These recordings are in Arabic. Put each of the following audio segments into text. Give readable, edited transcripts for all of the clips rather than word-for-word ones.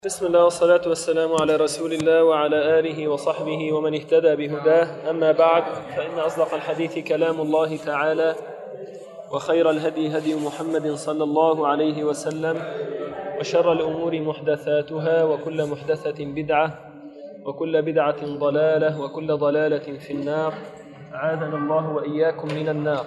بسم الله والصلاة والسلام على رسول الله وعلى آله وصحبه ومن اهتدى بهداه. أما بعد، فإن أصدق الحديث كلام الله تعالى، وخير الهدي هدي محمد صلى الله عليه وسلم، وشر الأمور محدثاتها، وكل محدثة بدعة، وكل بدعة ضلالة، وكل ضلالة في النار. أعاذنا الله وإياكم من النار.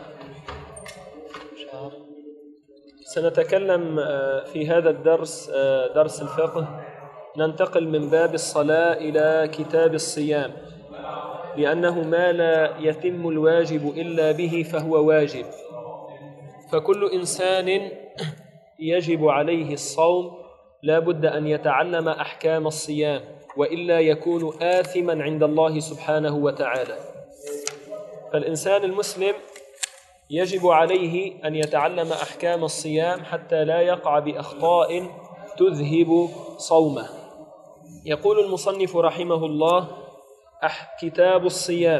سنتكلم في هذا الدرس، درس الفقه، ننتقل من باب الصلاة إلى كتاب الصيام، لأنه ما لا يتم الواجب إلا به فهو واجب، فكل إنسان يجب عليه الصوم لا بد أن يتعلم أحكام الصيام، وإلا يكون آثما عند الله سبحانه وتعالى. فالإنسان المسلم يجب عليه أن يتعلم أحكام الصيام حتى لا يقع بأخطاء تذهب صومه. يقول المصنف رحمه الله: كتاب الصيام.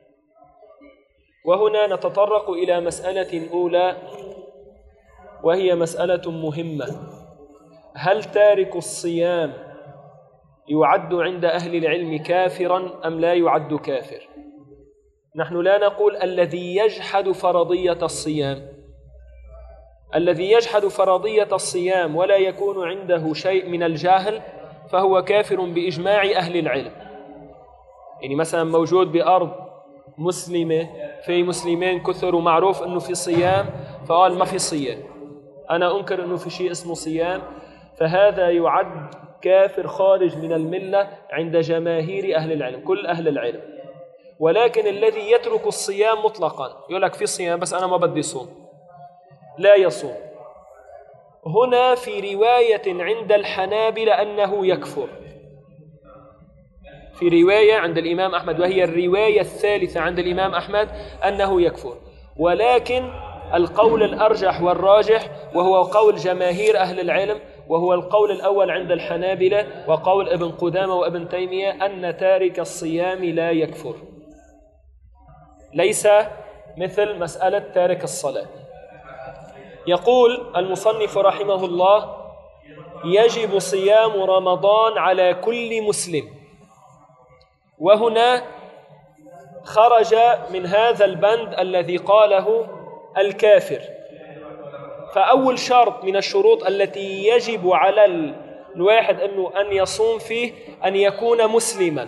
وهنا نتطرق إلى مسألة أولى، وهي مسألة مهمة: هل تارك الصيام يعد عند أهل العلم كافرا أم لا يعد كافر؟ نحن لا نقول الذي يجحد فرضية الصيام. الذي يجحد فرضية الصيام ولا يكون عنده شيء من الجهل فهو كافر بإجماع أهل العلم. يعني مثلا موجود بأرض مسلمة في مسلمين كثر ومعروف أنه في صيام، فقال ما في صيام، أنا أنكر أنه في شيء اسمه صيام، فهذا يعد كافر خارج من الملة عند جماهير أهل العلم، كل أهل العلم. ولكن الذي يترك الصيام مطلقا، يقول لك في صيام بس أنا ما بدي صوم، لا يصوم. هنا في رواية عند الحنابلة أنه يكفر، في رواية عند الإمام أحمد، وهي الرواية الثالثة عند الإمام أحمد، أنه يكفر. ولكن القول الأرجح والراجح، وهو قول جماهير أهل العلم، وهو القول الأول عند الحنابلة وقول ابن قدامة وابن تيمية، أن تارك الصيام لا يكفر، ليس مثل مسألة تارك الصلاة. يقول المصنف رحمه الله: يجب صيام رمضان على كل مسلم. وهنا خرج من هذا البند الذي قاله الكافر. فأول شرط من الشروط التي يجب على الواحد أن يصوم فيه أن يكون مسلما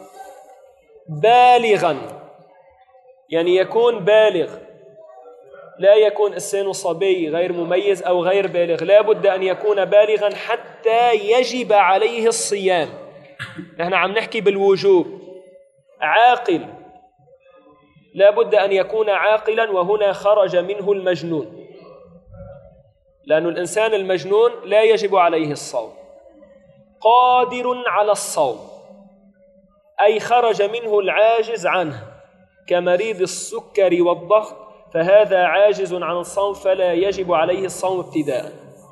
بالغا، يعني يكون بالغ، لا يكون إنسان صبي غير مميز أو غير بالغ، لا بد أن يكون بالغا حتى يجب عليه الصيام. نحن عم نحكي بالوجوب. عاقل، لا بد أن يكون عاقلا، وهنا خرج منه المجنون، لأن الإنسان المجنون لا يجب عليه الصوم. قادر على الصوم، أي خرج منه العاجز عنه، كمريض السكر والضغط، فهذا عاجز عن الصوم فلا يجب عليه الصوم ابتداء.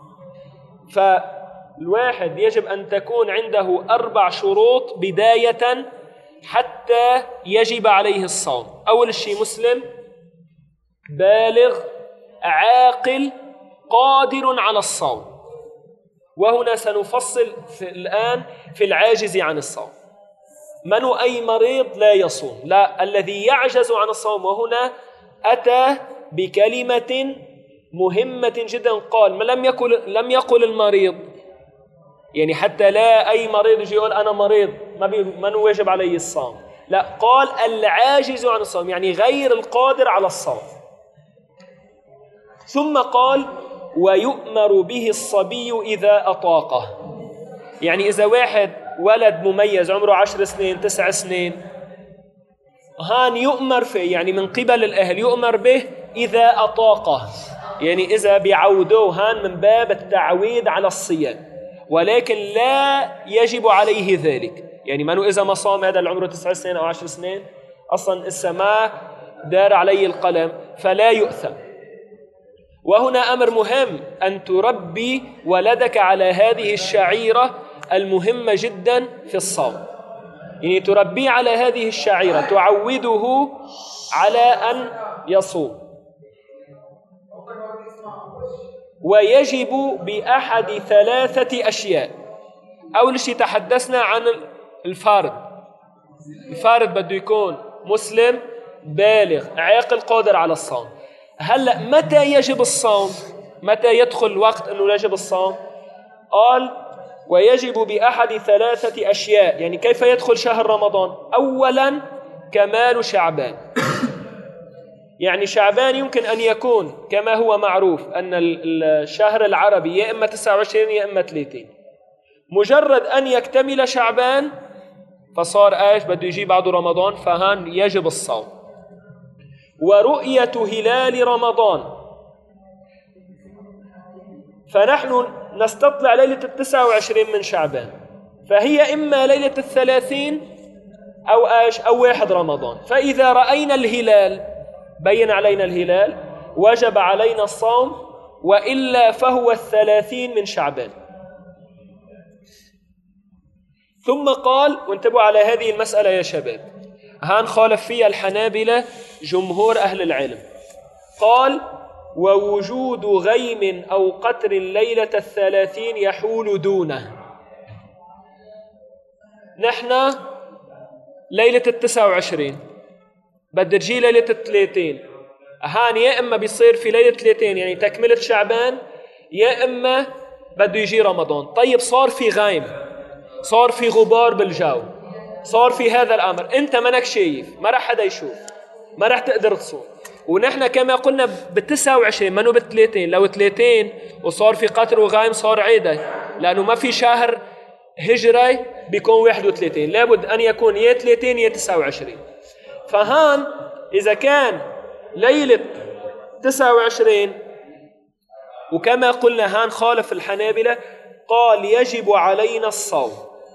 فالواحد يجب أن تكون عنده 4 شروط بداية حتى يجب عليه الصوم. أول شيء مسلم، بالغ، عاقل، قادر على الصوم. وهنا سنفصل الآن في العاجز عن الصوم. من أي مريض لا يصوم، لا، الذي يعجز عن الصوم. وهنا أتى بكلمة مهمة جدا، قال ما لم يقل المريض، يعني حتى لا أي مريض يجي يقول أنا مريض ما واجب عليه الصوم، لا، قال العاجز عن الصوم، يعني غير القادر على الصوم. ثم قال ويؤمر به الصبي إذا أطاقه، يعني إذا واحد ولد مميز عمره 10 سنين 9 سنين، هان يؤمر فيه، يعني من قبل الأهل يؤمر به إذا أطاقه، يعني إذا بيعودوه، هان من باب التعويد على الصيام، ولكن لا يجب عليه ذلك. يعني منو إذا ما صام هذا العمر 9 سنين أو 10 سنين أصلا إسا ما دار عليه القلم، فلا يؤثم. وهنا أمر مهم، أن تربي ولدك على هذه الشعيرة المهمة جدا في الصوم، يعني تربيه على هذه الشعيرة، تعوده على أن يصوم. ويجب بأحد 3 أشياء: أول شيء تحدثنا عن الفارد. الفارد بده يكون مسلم بالغ عاقل قادر على الصوم. هلأ متى يجب الصوم؟ متى يدخل الوقت أنه يجب الصوم؟ قال ويجب بأحد 3 أشياء. يعني كيف يدخل شهر رمضان؟ أولا كمال شعبان. يعني شعبان يمكن أن يكون كما هو معروف أن الشهر العربي يا إما 29 يا إما 30. مجرد أن يكتمل شعبان فصار ايش بده يجي بعده رمضان، فهان يجب الصوم. ورؤية هلال رمضان، فنحن نستطلع ليلة 29 من شعبان، فهي إما ليلة 30 أو ايش أو 1 رمضان. فإذا رأينا الهلال بين علينا الهلال وجب علينا الصوم، وإلا فهو 30 من شعبان. ثم قال، وانتبهوا على هذه المسألة يا شباب، هان خالف فيها الحنابلة جمهور أهل العلم. قال ووجود غيم أو قطر ليلة 30 يحول دونه. نحن ليلة 29 بدها تجي ليلة 30، هان يا إما بيصير في ليلة 30 يعني تكملة شعبان، يا إما بده يجي رمضان. طيب صار في غيم، صار في غبار بالجو، صار في هذا الأمر، أنت منك شايف، ما رح حدا يشوف، ما رح تقدر تصوم. ونحن كما قلنا ب29 منو ب30، لو 30 وصار في قطر وغيم صار عيدة، لأنه ما في شهر هجري بيكون 31، لابد أن يكون يا 30 يا 29. فهان إذا كان ليلة 29 وكما قلنا هان خالف الحنابلة، قال يجب علينا الصوم،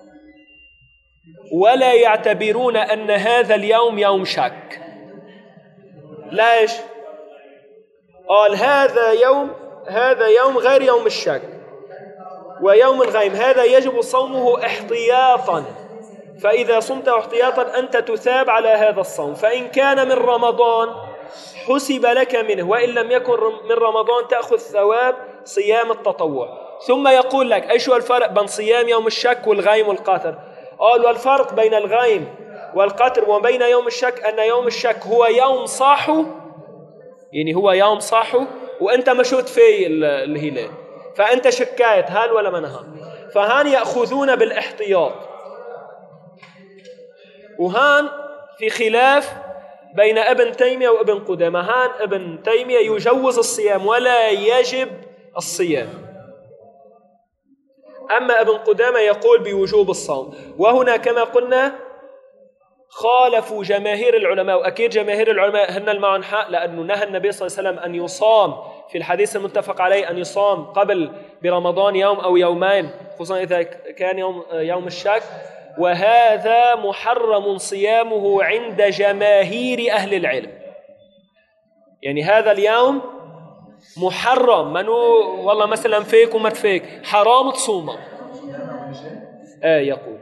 ولا يعتبرون أن هذا اليوم يوم شك. ليش؟ قال هذا يوم غير يوم الشك ويوم الغيم، هذا يجب صومه احتياطا، فإذا صمت احتياطا أنت تثاب على هذا الصوم، فإن كان من رمضان حسب لك منه، وإن لم يكن من رمضان تأخذ ثواب صيام التطوع. ثم يقول لك أي شو الفرق بين صيام يوم الشك والغيم والقطر؟ قال والفرق بين الغيم والقطر وبين يوم الشك أن يوم الشك هو يوم صاحو، يعني هو يوم صاحو وأنت مشوت فيه الهلال، فأنت شكايت هال ولا منهان، فهان يأخذون بالاحتياط. وهان في خلاف بين ابن تيمية وابن قدامة. هان ابن تيمية يجوز الصيام ولا يجب الصيام، أما ابن قدامة يقول بوجوب الصوم. وهنا كما قلنا خالفوا جماهير العلماء، وأكيد جماهير العلماء هن المعن حق، لأنه نهى النبي صلى الله عليه وسلم أن يصام في الحديث المتفق عليه أن يصام قبل برمضان يوم أو يومين، خصوصا إذا كان يوم الشك، وهذا محرم صيامه عند جماهير أهل العلم. يعني هذا اليوم محرم، منو والله مثلا فيك وما تفيك حرام تصومه. يقول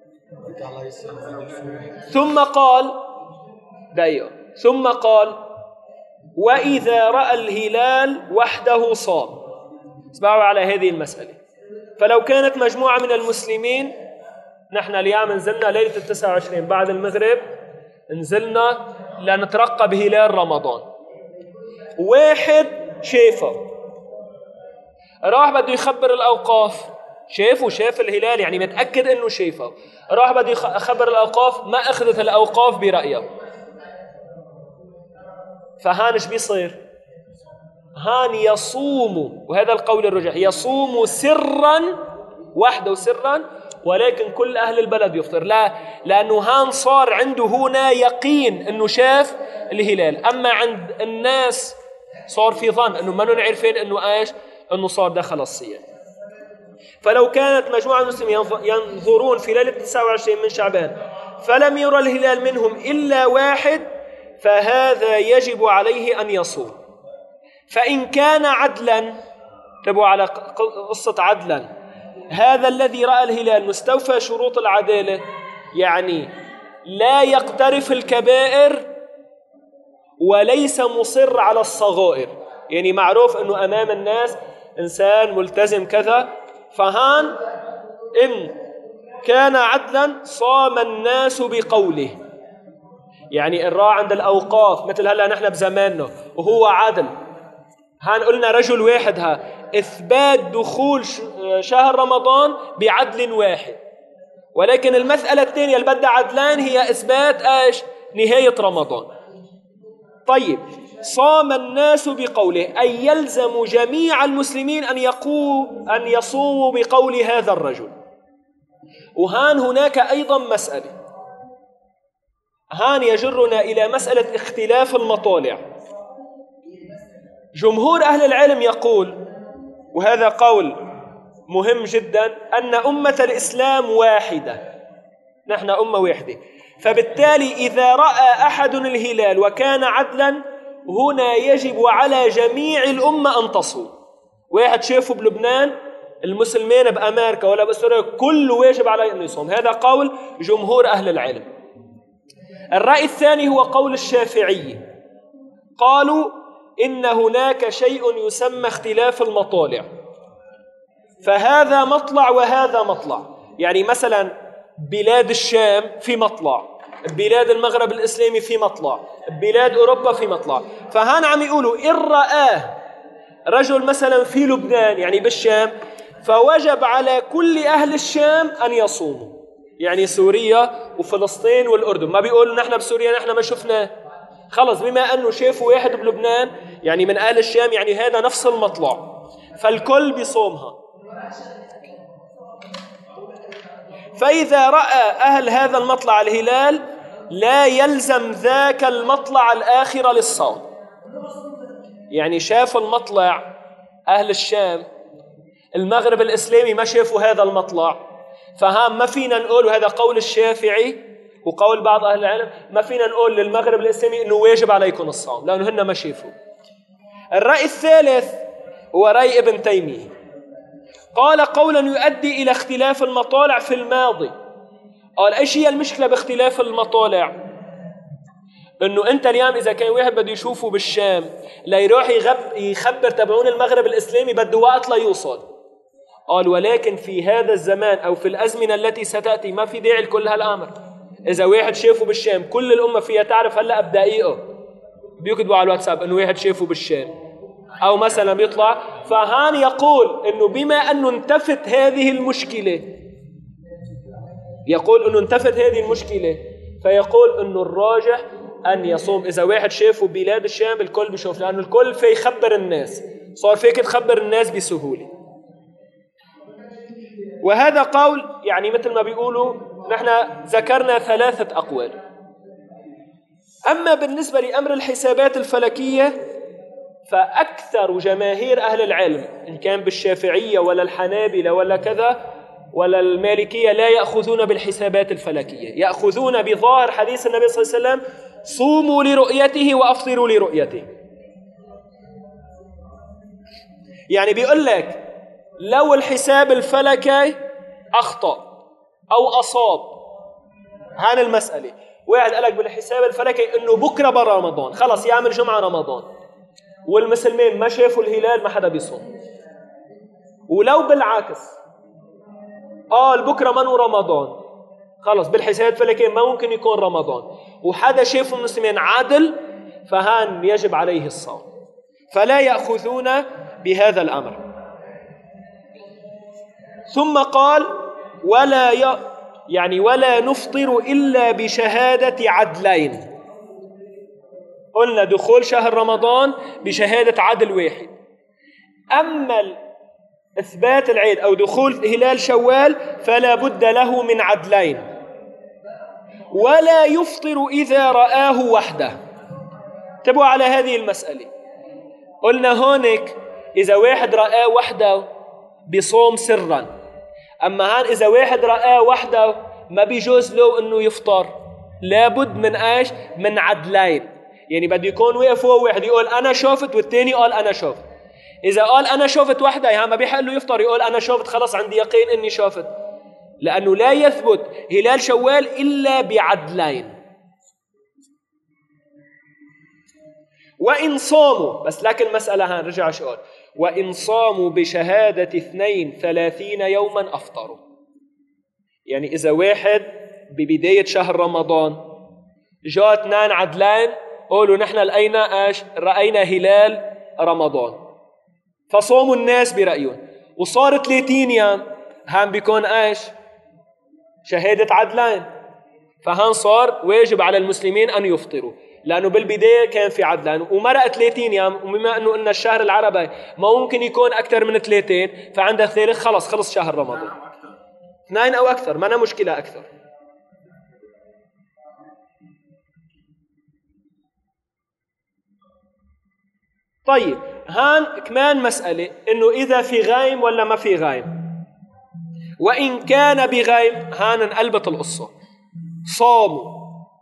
ثم قال وإذا رأى الهلال وحده صام. اسمعوا على هذه المسألة. فلو كانت مجموعة من المسلمين، نحن اليوم نزلنا ليلة 29 بعد المغرب، نزلنا لنترقب هلال رمضان، واحد شايفه راح بده يخبر الأوقاف، شاف الهلال يعني متأكد انه شايفه، راح بده يخبر الأوقاف ما أخذت الأوقاف برأيه، فهانش بيصير؟ هان يصوم، وهذا القول الرجح، يصوم سرا وحده سرا، ولكن كل أهل البلد يفطر. لا، لأنه هان صار عنده هنا يقين أنه شاف الهلال، أما عند الناس صار في ظن أنه ما نعرفين أنه صار دخل الصيام. فلو كانت مجموعة المسلمين ينظرون في ليلة 29 من شعبان فلم يرى الهلال منهم إلا واحد، فهذا يجب عليه أن يصوم. فإن كان عدلا، تبوا على قصة عدلا، هذا الذي رأى الهلال مستوفى شروط العدالة، يعني لا يقترف الكبائر وليس مصر على الصغائر، يعني معروف أنه أمام الناس إنسان ملتزم كذا، فهان إن كان عدلا صام الناس بقوله. يعني الراعي عند الأوقاف مثل هلأ نحن بزماننا وهو عدل، هان قلنا رجل واحد، إثبات دخول شهر رمضان بعدل واحد. ولكن المسألة الثانية اللي بدها عدلان هي إثبات نهاية رمضان. طيب، صام الناس بقوله أي يلزم جميع المسلمين أن يصوموا بقول هذا الرجل. وهان هناك أيضا مسألة، هان يجرنا إلى مسألة اختلاف المطالع. جمهور أهل العلم يقول، وهذا قول مهم جدا، أن أمة الإسلام واحدة، نحن أمة واحدة، فبالتالي إذا رأى أحد الهلال وكان عدلا هنا يجب على جميع الأمة أن تصوم. واحد شافه بلبنان، المسلمين بأمريكا ولا بأستراليا، كله واجب عليه أن يصوم. هذا قول جمهور أهل العلم. الرأي الثاني هو قول الشافعي، قالوا إن هناك شيء يسمى اختلاف المطالع، فهذا مطلع وهذا مطلع. يعني مثلا بلاد الشام في مطلع، بلاد المغرب الإسلامي في مطلع، بلاد أوروبا في مطلع. فهان عم يقولوا إن رآه رجل مثلا في لبنان يعني بالشام فوجب على كل أهل الشام أن يصوموا، يعني سوريا وفلسطين والأردن. ما بيقول نحن بسوريا نحن ما شفناه، خلص بما أنه شافوا واحد بلبنان يعني من أهل الشام يعني هذا نفس المطلع، فالكل بيصومها. فإذا رأى أهل هذا المطلع الهلال لا يلزم ذاك المطلع الآخر للصوم. يعني شاف المطلع أهل الشام، المغرب الإسلامي ما شافوا هذا المطلع، فهام ما فينا نقول، وهذا قول الشافعي وقول بعض أهل العلم، ما فينا نقول للمغرب الإسلامي إنه واجب عليكم الصوم لأنه هن ما شافوا. الرأي الثالث هو رأي ابن تيمية، قال قولا يؤدي إلى اختلاف المطالع في الماضي. قال إيش هي المشكلة باختلاف المطالع؟ إنه أنت اليوم إذا كان واحد بده يشوفه بالشام لا يروح يخبر تبعون المغرب الإسلامي بده وقت لا يوصل. قال ولكن في هذا الزمان أو في الأزمنة التي ستأتي ما في داعي لكل هالأمر. إذا واحد شافه بالشام كل الأمة فيها تعرف هلأ بدقيقة بيكتبوا على الواتساب إنه واحد شافه بالشام، أو مثلا بيطلع. فهان يقول إنه بما أنه انتفت هذه المشكلة، يقول إنه انتفت هذه المشكلة، فيقول إنه الراجح أن يصوم. إذا واحد شافه بلاد الشام الكل بيشوف، لأنه الكل في يخبر الناس، صار فيك تخبر الناس بسهولة. وهذا قول يعني مثل ما بيقولوا نحن ذكرنا 3 أقوال. أما بالنسبة لأمر الحسابات الفلكية فأكثر جماهير أهل العلم إن كان بالشافعية ولا الحنابلة ولا كذا ولا المالكية لا يأخذون بالحسابات الفلكية، يأخذون بظاهر حديث النبي صلى الله عليه وسلم صوموا لرؤيته وأفطروا لرؤيته. يعني بيقول لك لو الحساب الفلكي أخطأ أو أصاب، هان المسألة. واحد قال لك بالحساب الفلكي إنه بكرة برا رمضان، خلص يعمل جمعة رمضان، والمسلمين ما شافوا الهلال ما حدا بيصوم. ولو بالعكس قال بكرة منو رمضان، خلص بالحساب الفلكي ما ممكن يكون رمضان، وحدا شافوا المسلمين عادل، فهان يجب عليه الصوم. فلا يأخذون بهذا الأمر. ثم قال ولا نفطر إلا بشهادة عدلين. قلنا دخول شهر رمضان بشهادة عدل واحد. أما إثبات العيد أو دخول هلال شوال فلا بد له من عدلين. ولا يفطر إذا رآه وحده. انتبهوا على هذه المسألة. قلنا هونك إذا واحد رآه وحده بصوم سرا، أما هان إذا واحد رآه وحده ما بيجوز له أنه يفطر، لابد من إيش؟ من عدلين. يعني بده يكون واقف هو واحد يقول أنا شوفت والتاني قال أنا شوفت. إذا قال أنا شوفت وحده يعني ما بيحق له يفطر، يقول أنا شوفت خلاص عندي يقين إني شوفت، لأنه لا يثبت هلال شوال إلا بعدلين. وإن صاموا، بس لكن مسألة هان رجع شقول، وإن صاموا بشهادة 32 يوما أفطروا. يعني إذا واحد ببداية شهر رمضان جاء 2 عدلان قولوا نحن رأينا هلال رمضان، فصوموا الناس برأيهم، وصار 30 يوم، هان بيكون شهادة عدلان، فهان صار واجب على المسلمين أن يفطروا، لأنه بالبداية كان في عدلان ومرق 30 يوم، وبما أنه قلنا الشهر العربي ما ممكن يكون أكثر من 30، فعندك ثالث خلص شهر رمضان 2 أو أكثر، ما أنا مشكلة أكثر. طيب هان كمان مسألة إنه إذا في غايم ولا ما في غايم. وإن كان بغايم هان انقلبت القصة، صاموا.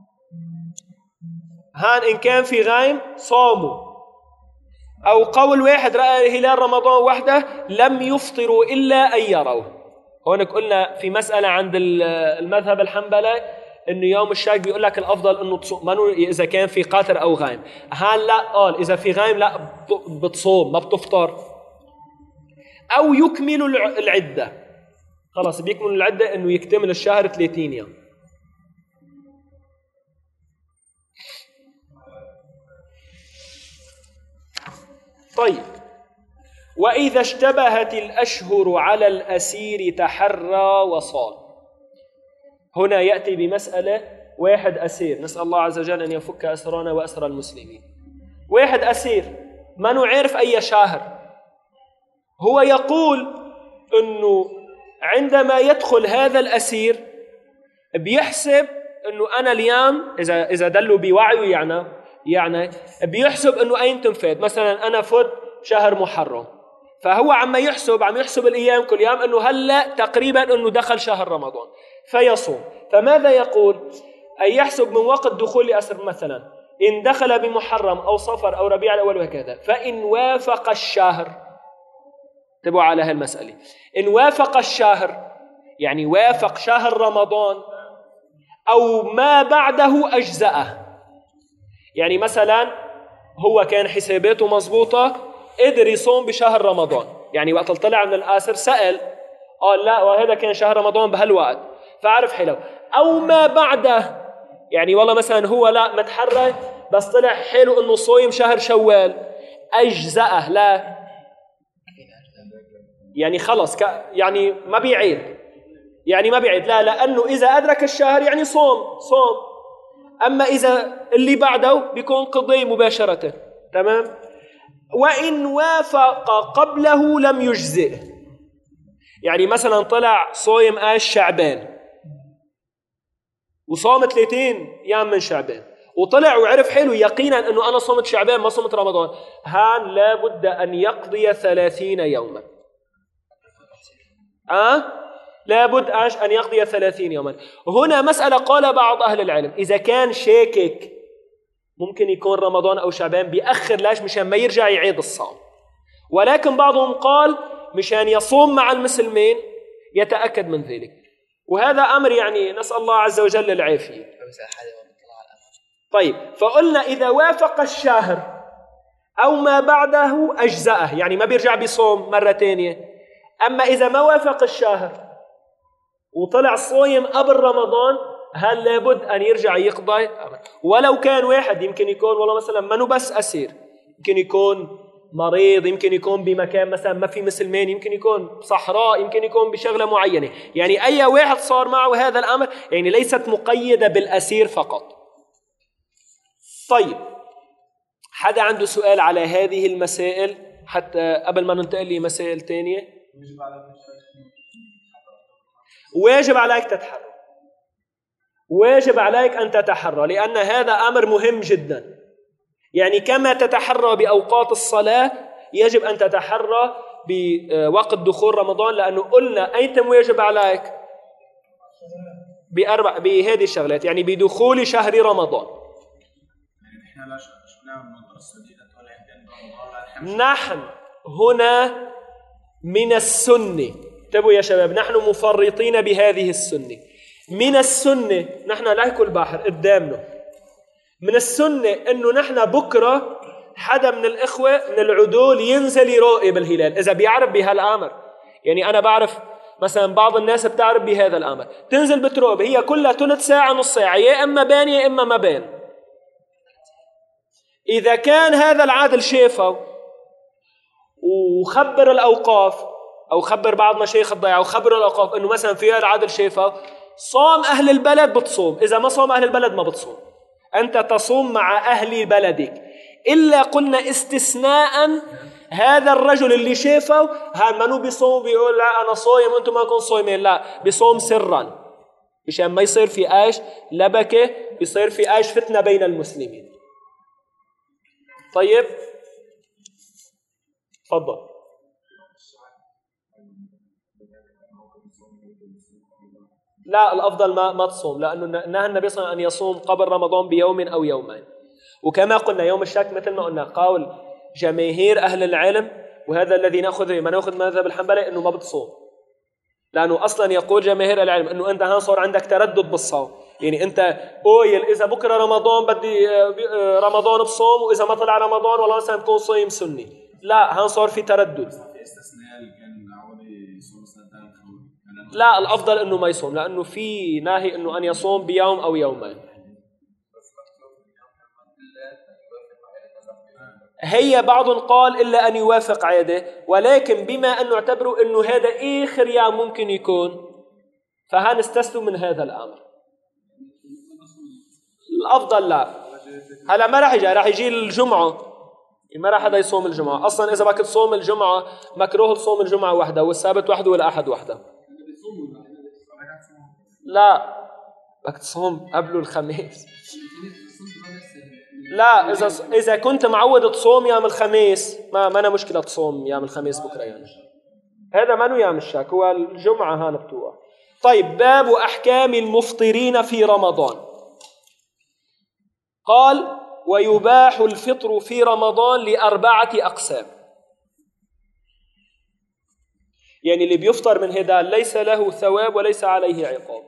هان إن كان في غايم صاموا، أو قول واحد رأى هلال رمضان وحده لم يفطروا إلا أن يروه. هونك قلنا في مسألة عند المذهب الحنبلي إنه يوم الشك بيقول لك الأفضل إنه تصوم إذا كان في قاتر أو غايم. هان لا، قال إذا في غايم لا بتصوم ما بتفطر، أو يكمل العدة، خلاص بيكمل العدة إنه يكتمل الشهر 30 يوم. طيب وإذا اشتبهت الأشهر على الأسير تحرى وصام. هنا يأتي بمسألة، واحد أسير، نسأل الله عز وجل أن يفك أسرانا وأسر المسلمين، واحد أسير ما نعرف أي شهر، هو يقول أنه عندما يدخل هذا الأسير بيحسب أنه أنا اليوم إذا دلوا بوعيه يعني بيحسب أنه أين تنفذ، مثلا أنا فوت شهر محرم، فهو عم يحسب الأيام كل يوم أنه هلأ تقريبا أنه دخل شهر رمضان فيصوم. فماذا يقول؟ أن يحسب من وقت دخول الأسر، مثلا إن دخل بمحرم أو صفر أو ربيع الأول وهكذا، فإن وافق الشهر، انتبهوا على هالمسألة، إن وافق الشهر يعني وافق شهر رمضان أو ما بعده أجزأه. يعني مثلا هو كان حساباته مضبوطة قدر يصوم بشهر رمضان، يعني وقت طلع من الآسر سأل قال لا وهذا كان شهر رمضان بهالوقت فعرف حلو، أو ما بعده، يعني والله مثلا هو لا متحرك بس طلع حلو إنه صويم شهر شوال أجزأه، لا يعني خلص يعني ما بيعيد، لا، لأنه إذا أدرك الشهر يعني صوم. أما إذا اللي بعده بيكون قضي مباشرة. تمام. وإن وافق قبله لم يجزئ، يعني مثلا طلع صويم شعبان وصام 30 أيام من شعبان، وطلع وعرف حلو يقينا أنه أنا صمت شعبان ما صمت رمضان، هان لابد أن يقضي 30 يوما. لابد أن يقضي 30 يوما. هنا مسألة قال بعض أهل العلم إذا كان شاكك ممكن يكون رمضان أو شعبان بيأخر، لاش؟ مشان ما يرجع يعيد الصوم. ولكن بعضهم قال مشان يصوم مع المسلمين يتأكد من ذلك، وهذا أمر يعني نسأل الله عز وجل العافية. طيب فقلنا إذا وافق الشهر أو ما بعده أجزأه، يعني ما بيرجع بيصوم مرة تانية. أما إذا ما وافق الشهر وطلع صويم قبل رمضان هل لابد أن يرجع يقضي. ولو كان واحد يمكن يكون والله مثلا منو بس أسير، يمكن يكون مريض، يمكن يكون بمكان مثلا ما في مسلمين، يمكن يكون بصحراء، يمكن يكون بشغلة معينة، يعني أي واحد صار معه هذا الأمر، يعني ليست مقيدة بالأسير فقط. طيب حدا عنده سؤال على هذه المسائل حتى قبل ما ننتقل لمسائل تانية؟ واجب عليك تتحرى، واجب عليك أن تتحرى، لأن هذا أمر مهم جدا. يعني كما تتحرى بأوقات الصلاة يجب أن تتحرى بوقت دخول رمضان، لأنه قلنا أيتم واجب عليك بهذه الشغلات، يعني بدخول شهر رمضان. نحن هنا من السنة، انتبهوا يا شباب، نحن مفرطين بهذه السنة. من السنة نحن لايكو البحر قدامنا، من السنة انه نحن بكرة حدا من الاخوة من العدول ينزل يراقب الهلال اذا بيعرف بهالامر. يعني انا بعرف مثلا بعض الناس بتعرف بهذا الأمر، تنزل بتروب هي كلها ثلث ساعة نص ساعة، يا إما بان يا إما ما بان. إذا كان هذا العادل شافه وخبر الأوقاف أو خبر بعض مشايخ الضيعة وخبر الأوقاف إنه مثلا في هذا العادل شافه، صوم أهل البلد بتصوم، إذا ما صوم أهل البلد ما بتصوم. أنت تصوم مع أهل بلدك، إلا قلنا استثناء هذا الرجل اللي شافه هذا منو بيصوم بيقول لا أنا صايم وأنتم ما كنتم صايمين، لا بيصوم سرا مشان ما يصير في آش لبكة، بيصير في آش فتنة بين المسلمين. طيب تفضل. لا الأفضل ما تصوم، لأنه نهى النبي صلى الله عليه وسلم أن يصوم قبل رمضان بيوم أو يومين. وكما قلنا يوم الشك مثل ما قلنا قول جماهير أهل العلم، وهذا الذي نأخذ مذهب الحنبلي إنه ما بتصوم، لأنه أصلا يقول جماهير العلم إنه أنت صار عندك تردد بالصوم، يعني أنت قويل إذا بكرة رمضان بدي رمضان بصوم، وإذا ما طلع رمضان والله مثلا بكون صايم سني، لا صار في تردد. لا الأفضل إنه ما يصوم، لأنه في ناهي إنه أن يصوم بيوم أو يومين. هي بعض قال إلا أن يوافق عادة، ولكن بما أنه اعتبروا أنه هذا آخر يوم ممكن يكون، فهنستسلم من هذا الأمر. الأفضل لا، هلا ما راح يجي الجمعة، ما راح حدا يصوم الجمعة أصلا. إذا بدك تصوم الجمعة مكروه تصوم الجمعة وحده والسبت وحده والأحد وحده. لا بدك تصوم قبله الخميس. لا إذا كنت معود تصوم يوم الخميس ما أنا مشكلة تصوم يوم الخميس بكرة، يعني هذا ما يوم الشك، هو الجمعة هان بتوع. طيب باب أحكام المفطرين في رمضان. قال ويباح الفطر في رمضان ل4 أقسام، يعني اللي بيفطر من هذا ليس له ثواب وليس عليه عقاب،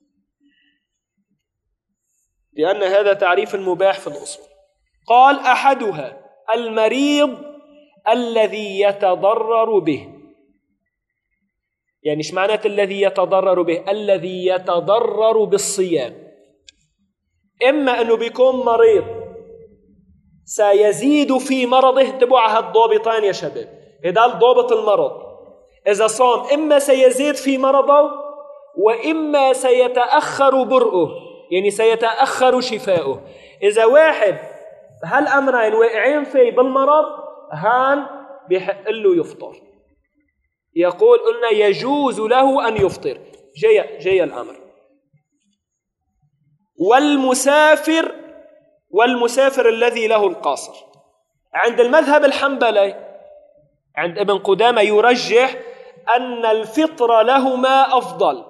لأن هذا تعريف المباح في الأصول. قال أحدها المريض الذي يتضرر به. يعني ايش معنات الذي يتضرر به؟ الذي يتضرر بالصيام، إما أنه بيكون مريض سيزيد في مرضه. تبع هالضابطان يا شباب، هذا الضابط المرض، إذا صام إما سيزيد في مرضه وإما سيتأخر برؤه، يعني سيتأخر شفاؤه. إذا واحد هالأمرين واقعين فيه بالمرض هان بيحق له يفطر. يقول قلنا يجوز له أن يفطر، جاي الأمر. والمسافر الذي له القاصر. عند المذهب الحنبلي عند ابن قدامة يرجح أن الفطر لهما أفضل،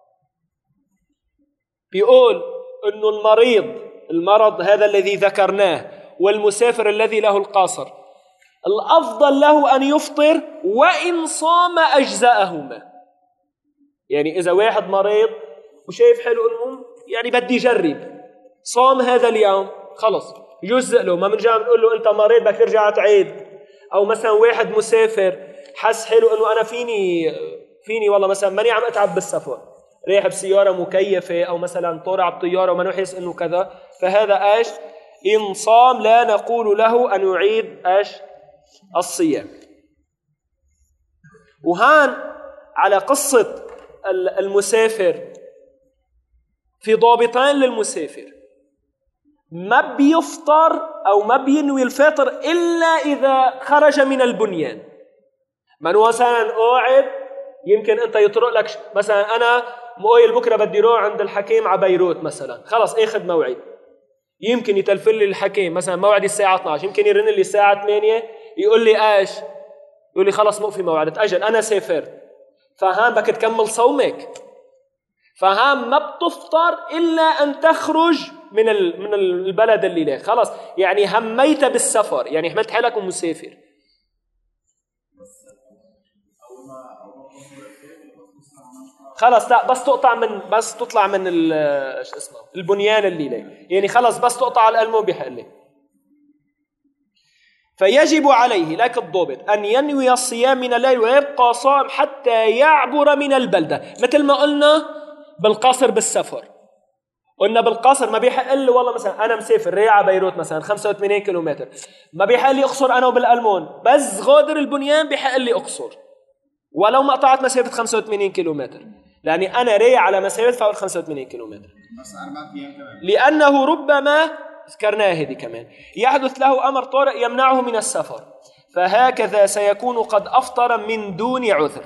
بيقول أنه المرض هذا الذي ذكرناه والمسافر الذي له القاصر الأفضل له أن يفطر وإن صام أجزاءهما. يعني إذا واحد مريض وشايف حلو أنه يعني بدي يجرب، صام هذا اليوم خلص يجزء له، ما بنرجع بنقول له أنت مريض بدك ترجع تعيد. أو مثلا واحد مسافر حس حلو أنه أنا فيني والله مثلا ماني عم أتعب بالسفر، رايح بسيارة مكيفة أو مثلا طالع بطيارة وما نحس أنه كذا، فهذا إيش إن صام لا نقول له أن يعيد إيش الصيام. وهان على قصة المسافر في ضابطان للمسافر، ما بيفطر أو ما بينوي الفطر إلا إذا خرج من البنيان. من مثلا قاعد يمكن أنت يطرق لك مثلا أنا مقايل بكرة بدي روح عند الحكيم على بيروت مثلا، خلص اخذ موعد، يمكن يتلفل لي الحكيم مثلا موعدي الساعة 12، يمكن يرن لي الساعة 8 يقول لي ايش، يقول لي خلص موقفي موعدك أجل أنا سافرت، فهان بدك تكمل صومك. فهان ما بتفطر إلا أن تخرج من البلد اللي لك، خلص يعني هميت بالسفر، يعني حملت حالك مسافر. خلص لا بس تطلع من شو اسمه البنيان اللي لك، يعني خلص بس تقطع الألم بحق لك. فيجب عليه لك الضابط أن ينوي الصيام من الليل ويبقى صائم حتى يعبر من البلدة، مثل ما قلنا بالقصر بالسفر. قلنا بالقصر ما بيحق لي والله مثلا أنا مسافر ريعة بيروت مثلا 85 كيلومتر، ما بيحق لي أقصر أنا وبالألمون، بس غادر البنيان بيحق لي أقصر ولو ما قطعت مسافة 85 كيلومتر، لأني أنا ريع على مسافة فوق 85 كيلومتر، لأنه ربما ذكرناها هذه كمان يحدث له أمر طارئ يمنعه من السفر، فهكذا سيكون قد أفطر من دون عذر.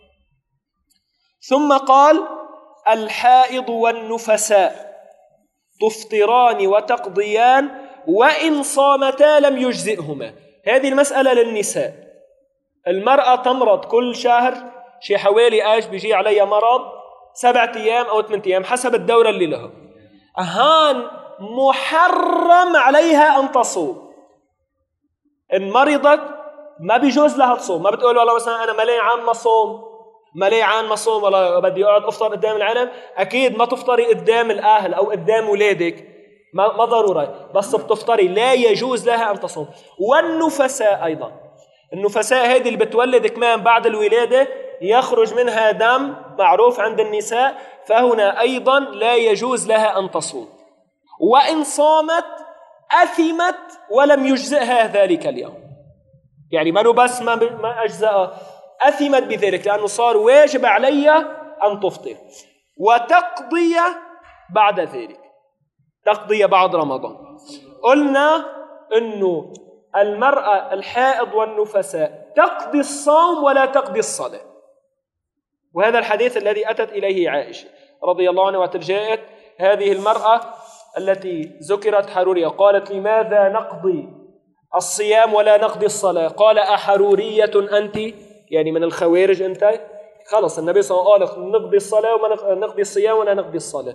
ثم قال: الحائض والنفساء تفطران وتقضيان وإن صامتا لم يجزئهما. هذه المسألة للنساء. المرأة تمرض كل شهر شي حوالي بيجي عليها مرض 7 أيام أو 8 أيام حسب الدورة اللي لها، هان محرم عليها أن تصوم. إن مرضت ما بيجوز لها تصوم، ما بتقول والله مثلا أنا مالي عام ما صوم ولا بدي أقعد أفطر قدام العالم. أكيد ما تفطري قدام الأهل أو قدام ولادك، ما ضروري، بس بتفطري لا يجوز لها أن تصوم. والنفساء أيضا، النفساء هذه اللي بتولد كمان بعد الولادة يخرج منها دم معروف عند النساء، فهنا أيضا لا يجوز لها أن تصوم. وإن صامت أثمت ولم يجزئها ذلك اليوم، يعني ما بس ما أجزأ، أثمت بذلك لأنه صار واجب علي أن تفطر. وتقضي بعد ذلك، تقضي بعد رمضان. قلنا أنه المرأة الحائض والنفساء تقضي الصوم ولا تقضي الصلاة، وهذا الحديث الذي أتت إليه عائشة رضي الله عنها وترجاءت هذه المرأة التي ذكرت حرورية، قالت: لماذا نقضي الصيام ولا نقضي الصلاة؟ قال: أحرورية أنت؟ يعني من الخوارج أنت؟ خلص النبي صلى الله عليه وسلم قال نقضي الصلاة وما نقضي الصيام ولا نقضي الصلاة.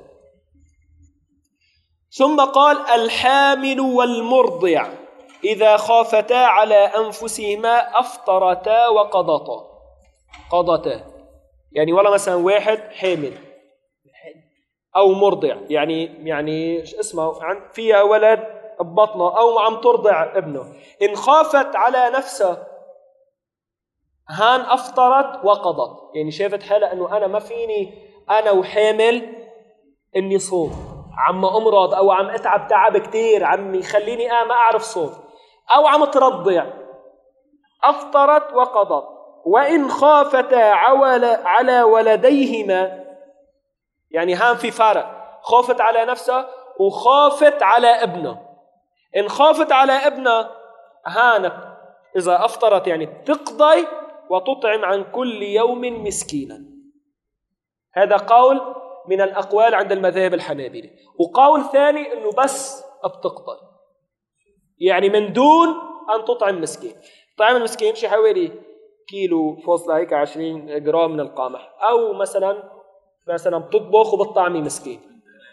ثم قال: الحامل والمرضع إذا خافتا على أنفسهما أفطرتا قضتا. يعني والله مثلا واحد حامل أو مرضع، يعني اسمه فيها ولد ببطنه أو عم ترضع ابنه، إن خافت على نفسها هان أفطرت وقضت، يعني شافت حالة أنه أنا ما فيني أنا وحامل إني صوم، عم أمرض أو عم أتعب تعب كتير عم يخليني ما أعرف صوم، أو عم ترضع، أفطرت وقضت. وإن خافتا على ولديهما، يعني هان في فرق، خافت على نفسها وخافت على ابنه. إن خافت على ابنه هانت إذا أفطرت يعني تقضي وتطعم عن كل يوم مسكينا. هذا قول من الأقوال عند المذاهب الحنابلة. وقول ثاني أنه بس بتقضي، يعني من دون أن تطعم مسكين. طعم المسكين شي حوالي كيلو فاصلة هيك 20 جرام من القمح، أو مثلا بتطبخ وبتطعمي مسكين.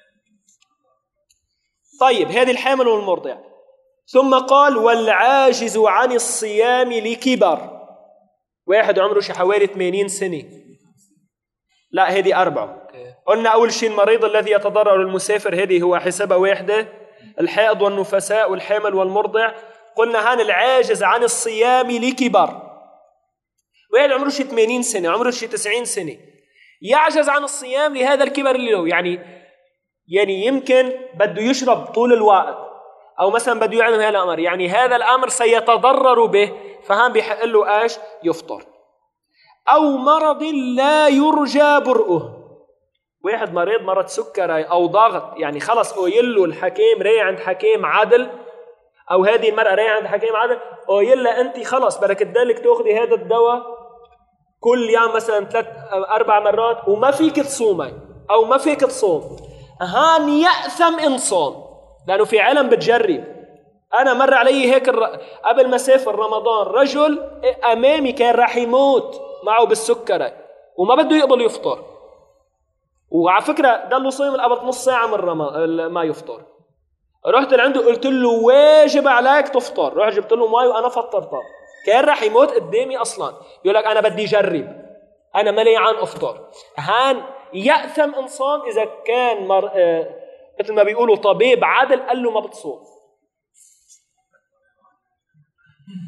طيب هذه الحامل والمرضع. ثم قال: والعاجز عن الصيام لكبر، واحد عمره شي حوالي 80 سنة، لا هذه 4. قلنا أول شيء المريض الذي يتضرر، المسافر هذه هو حسابها واحدة، الحائض والنفساء والحامل والمرضع. قلنا هان العاجز عن الصيام لكبر، واحد عمره شي 80 سنة، عمره شي 90 سنة، يعجز عن الصيام لهذا الكبر اللي له، يعني يمكن بده يشرب طول الوقت، أو مثلا بده يعمل هذا الأمر، يعني هذا الأمر سيتضرر به، فهان بيحق له يفطر. أو مرض لا يرجى برؤه، واحد مرض سكري أو ضغط، يعني خلص قويله الحكيم راي عند حكيم عدل، أو هذه المرأة راي عند حكيم عدل قويلها أنت خلص بدك تدلك تأخذي هذا الدواء كل يوم مثلا 3-4 مرات وما فيك تصومي أو ما فيك تصوم، هان يأثم إن صام، لأنه في علم بتجرب. أنا مر علي هيك قبل ما سافر رمضان رجل أمامي كان راح يموت معه بالسكري وما بده يقبل يفطر، وعلى فكرة ضل صايم قبل نص ساعة من ما يفطر. رحت لعنده قلت له واجب عليك تفطر، رحت جبت له ماي وأنا فطرته، كان راح يموت قدامي أصلا، يقول لك أنا بدي جرب، أنا مالي عن أفطر. هان يأثم إن صام إذا كان مثل ما بيقولوا طبيب عادل قال له ما بتصوم.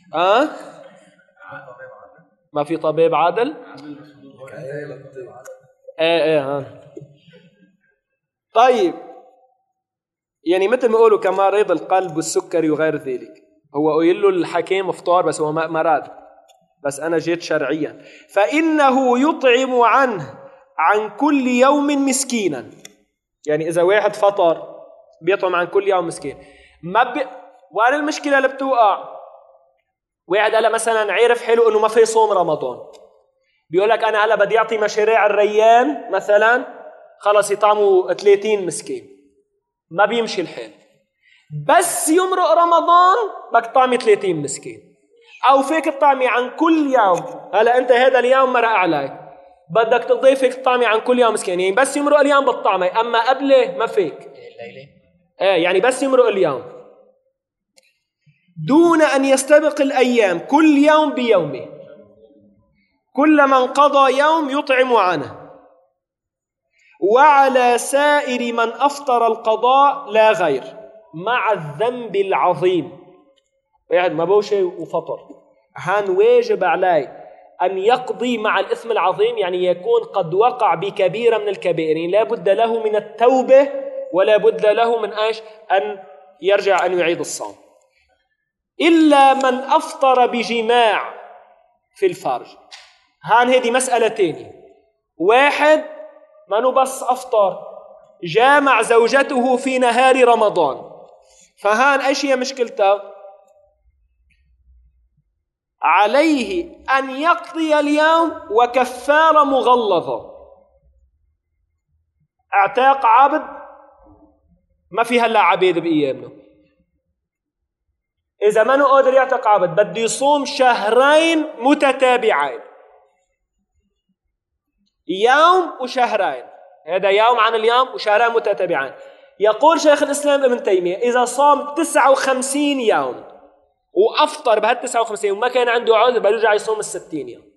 ما في طبيب عادل. طيب، يعني مثل ما يقولوا كمريض القلب والسكري وغير ذلك، هو قايل له الحكيم افطار بس هو مرض، بس أنا جيت شرعيا. فإنه يطعم عنه عن كل يوم مسكينا. يعني إذا واحد فطر بيطعم عن كل يوم مسكين. وين المشكلة اللي بتوقع؟ واحد قال مثلا عرف حلو إنه ما في صوم رمضان، بيقول لك أنا هلا بدي أعطي مشاريع الريان مثلا، خلص يطعموا 30 مسكين، ما بيمشي الحال. بس يمرق رمضان بدك تطعمي 30 مسكين، أو فيك تطعمي عن كل يوم. هلا أنت هذا اليوم مرق عليك، بدك تضيفك تطعمي عن كل يوم مسكين، يعني بس يمرق اليوم بتطعمي، أما قبله ما فيك. يعني بس يمرق اليوم دون أن يستبق الأيام، كل يوم بيومه، كل من قضى يوم يطعم عنه. وعلى سائر من أفطر القضاء لا غير، مع الذنب العظيم. واحد ما بوشي وفطر، هان واجب عليه أن يقضي مع الإثم العظيم، يعني يكون قد وقع بكبيرة من الكبائر، يعني لا بد له من التوبة ولا بد له من أن يرجع أن يعيد الصوم. إلا من أفطر بجماع في الفرج. هان هذه مسألة تانية. واحد ما بس أفطر، جامع زوجته في نهار رمضان، فهان إيش هي مشكلته؟ عليه أن يقضي اليوم وكفارة مغلظة، اعتاق عبد، ما في هلا عبيد بأيامنا. إذا ما قادر يعتق عبد بده يصوم شهرين متتابعين، يوم وشهرين، هذا يوم عن اليوم وشهرين متتابعين. يقول شيخ الإسلام ابن تيمية إذا صام 59 يوم وأفطر بهال 59 وما كان عنده عذر بيرجع يصوم 60 يوم،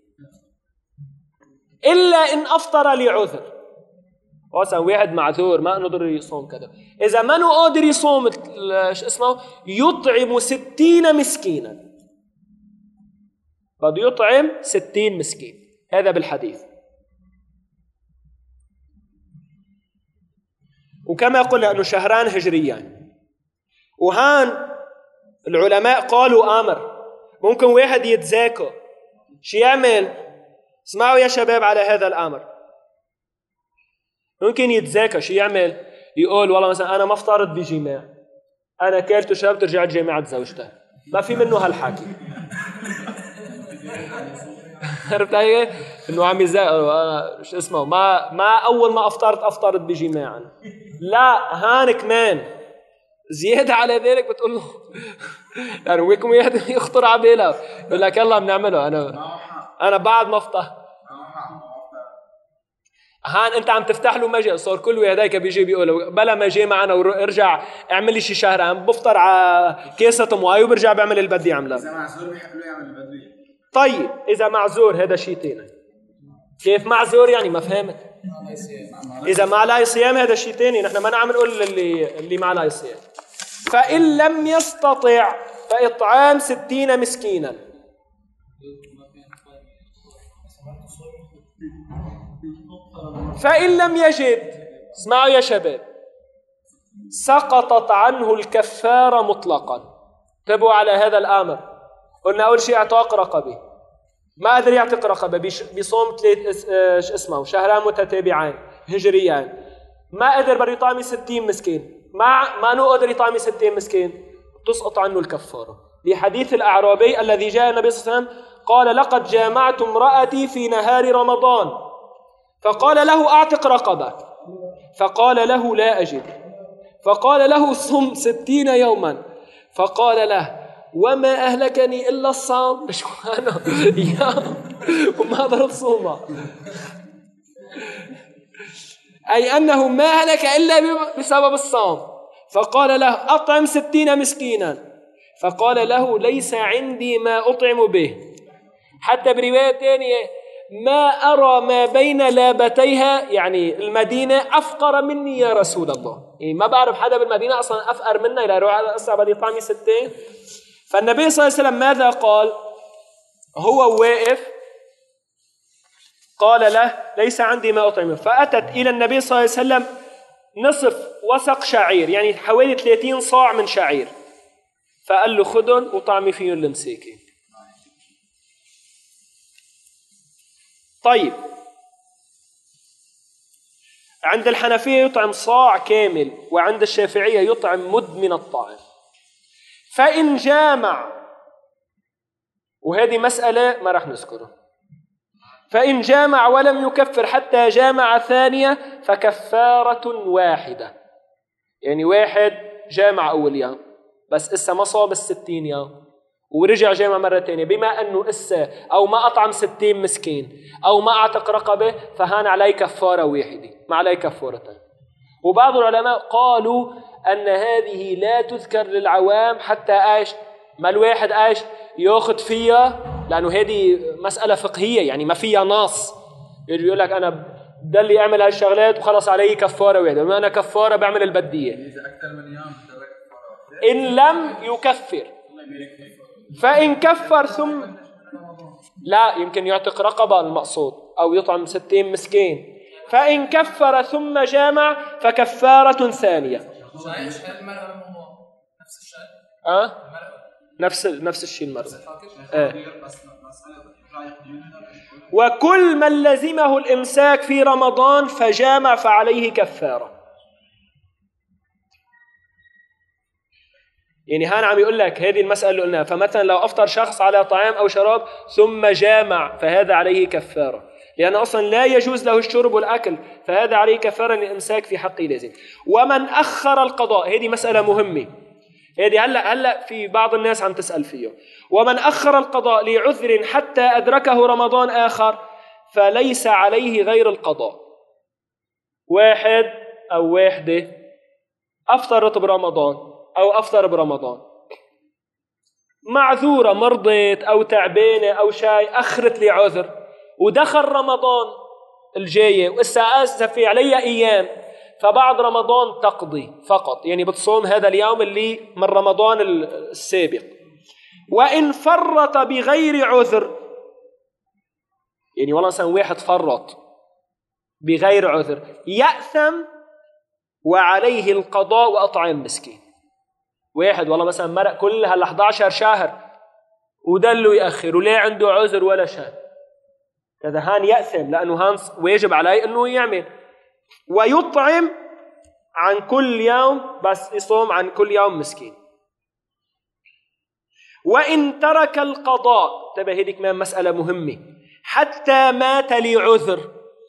إلا إن أفطر لعذر. مثلا واحد معذور ما نقدر يصوم كذا، إذا ما قادر يصوم يطعم 60 مسكينا، بده يطعم 60 مسكين، هذا بالحديث. وكما قلنا أنه شهران هجريان. وهان العلماء قالوا أمر ممكن واحد يتزاكى شو يعمل. اسمعوا يا شباب على هذا الأمر، ممكن يتزاكى شو يعمل؟ يقول والله مثلا أنا ما افترض بجماع، أنا كلت وشربت رجعت جامعة زوجته، ما في منه هالحكي. عرفت علي؟ إنه عم يزاكى شو اسمه ما أول ما أفطرت بجماع، لا، هان كمان زيادة على ذلك بتقول له يعني ويكم يخطر على باله يقول لك يلا بنعمله. أنا بعد ما أفطر هان أنت عم تفتح له مجال، صار كل هذاك بيجي بيقول بلا ما جي معنا وارجع اعمل لي شي شهر، عم بفطر على كاسة مواي وبرجع بعمل اللي بدي يعمله. إذا معذور بيحب له يعمل اللي بده. طيب إذا معذور هذا شيء تاني. كيف معذور يعني؟ ما فهمت. إذا ما عليه صيام هذا شيء تاني، نحن ما نعم نقول اللي ما عليه صيام. فإن لم يستطع فإطعام 60 مسكينا. فإن لم يجد، اسمعوا يا شباب، سقطت عنه الكفارة مطلقا. انتبهوا على هذا الأمر. قلنا أول شيء اعتاق رقبة، ما قدر يعتق رقبة بصوم شهران متتابعين هجريان، ما قدر بده يطعم 60 مسكين، ما قدر يطعم 60 مسكين، تسقط عنه الكفارة. لحديث الأعرابي الذي جاء النبي صلى الله عليه وسلم قال لقد جامعت امرأتي في نهار رمضان، فقال له أعتق رقبة، فقال له لا أجد، فقال له صم 60 يوما، فقال له وما أهلكني إلا الصوم. شو أنا وما ضرب صومه، أي أنه ما أهلك إلا بسبب الصوم. فقال له أطعم 60 مسكينا، فقال له ليس عندي ما أطعم به. حتى برواية ثانية ما أرى ما بين لابتيها، يعني المدينة، أفقر مني يا رسول الله، يعني ما بعرف حدا بالمدينة أصلا أفقر منا، إلى روح على الأسرع بدي طعمي 60. فالنبي صلى الله عليه وسلم ماذا قال؟ هو واقف قال له ليس عندي ما أطعمه، فأتت إلى النبي صلى الله عليه وسلم نصف وسق شعير، يعني حوالي 30 صاع من شعير، فقال له خذن وطعمي فيهم المساكين. طيب عند الحنفية يطعم صاع كامل، وعند الشافعية يطعم مد من الطعام. فإن جامع، وهذه مسألة ما راح نذكرها، فإن جامع ولم يكفر حتى جامع ثانية فكفارة واحدة. يعني واحد جامع أول يوم بس إسا ما صام 60 يوم ورجع جامع مرة تانية، بما أنه إسا أو ما أطعم 60 مسكين أو ما أعتق رقبة، فهان عليه كفارة واحدة ما عليه كفارتين. وبعض العلماء قالوا أن هذه لا تذكر للعوام حتى ما الواحد يأخذ فيها، لأنه هذه مسألة فقهية يعني ما فيها نص يجي يقول لك أنا بدي أعمل هالشغلات وخلص علي كفارة واحدة، وما أنا كفارة بعمل البدية. إن لم يكفر، فإن كفر ثم لا يمكن يعتق رقبة المقصود أو يطعم 60 مسكين. فإن كفر ثم جامع فكفارة ثانية. نفس الشيء المرأة. وكل من لزمه الإمساك في رمضان فجامع فعليه كفارة. يعني هان عم يقول لك هذه المسألة اللي قلناها، فمثلا لو أفطر شخص على طعام أو شراب ثم جامع فهذا عليه كفارة، لأن أصلا لا يجوز له الشرب والأكل، فهذا عليه كفارة للإمساك في حقه لازم. ومن أخر القضاء، هذه مسألة مهمة، هذه هلأ في بعض الناس عم تسأل فيه. ومن أخر القضاء لعذر حتى أدركه رمضان آخر فليس عليه غير القضاء. واحد أو واحدة أفطرت برمضان أو أفطر برمضان، معذورة، مرضت أو تعبانة أو شيء، أخرت لي عذر ودخل رمضان الجاية وإسا في علي أيام، فبعد رمضان تقضي فقط، يعني بتصوم هذا اليوم اللي من رمضان السابق. وإن فرط بغير عذر، يعني والله مثلا واحد فرط بغير عذر يأثم وعليه القضاء وأطعام مسكين. واحد والله مثلا مرق كل هال 11 شهر ودله يأخر ولا عنده عذر ولا شيء، هذا هان يأثم لأنه هان واجب عليه أنه يعمل، ويطعم عن كل يوم، بس يصوم عن كل يوم مسكين. وإن ترك القضاء، تبع هذه كمان مسألة مهمة، حتى مات لعذر،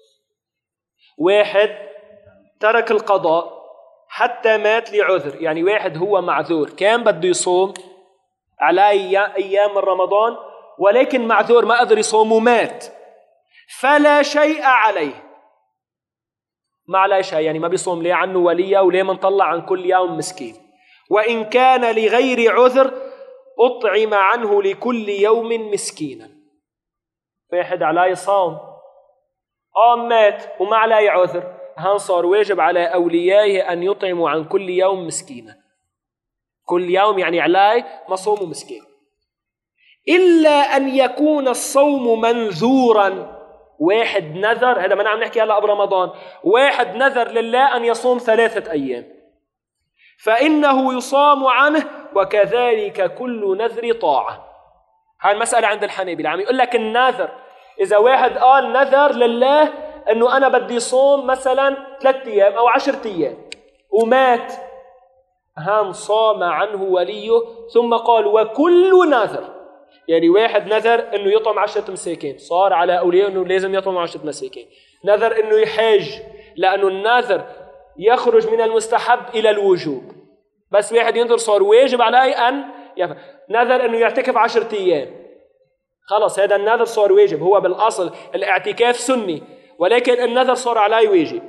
واحد ترك القضاء حتى مات لعذر، يعني واحد هو معذور كان بده يصوم على أيام من رمضان ولكن معذور ما قدر يصوم ومات، فلا شيء عليه، ما عليه شيء، يعني ما بيصوم ليه عنه وليه وليه منطلع عن كل يوم مسكين. وإن كان لغير عذر أطعم عنه لكل يوم مسكينا. واحد عليه صوم مات وما عليه عذر، هان صار واجب على أوليائه أن يطعموا عن كل يوم مسكينا، كل يوم يعني عليه مصوم مسكين، إلا أن يكون الصوم منذورا. واحد نذر، هذا ما نعم نحكي هلا برمضان، واحد نذر لله أن يصوم 3 أيام فإنه يصام عنه، وكذلك كل نذر طاعة. هاي المسألة عند الحنابلة، عم يقول لك النذر، إذا واحد قال نذر لله أنه أنا بدي صوم مثلا 3 أيام أو 10 أيام ومات، هان صام عنه وليه. ثم قال وكل نذر، يعني واحد نذر أنه يطعم 10 مساكين، صار على أولياء أنه لازم يطعم 10 مساكين. نذر أنه يحج، لأنه النذر يخرج من المستحب إلى الوجوب، بس واحد ينذر صار واجب عليه أن نذر أنه يعتكف 10 أيام، خلص هذا النذر صار واجب. هو بالأصل الاعتكاف سني، ولكن النذر صار عليه واجب،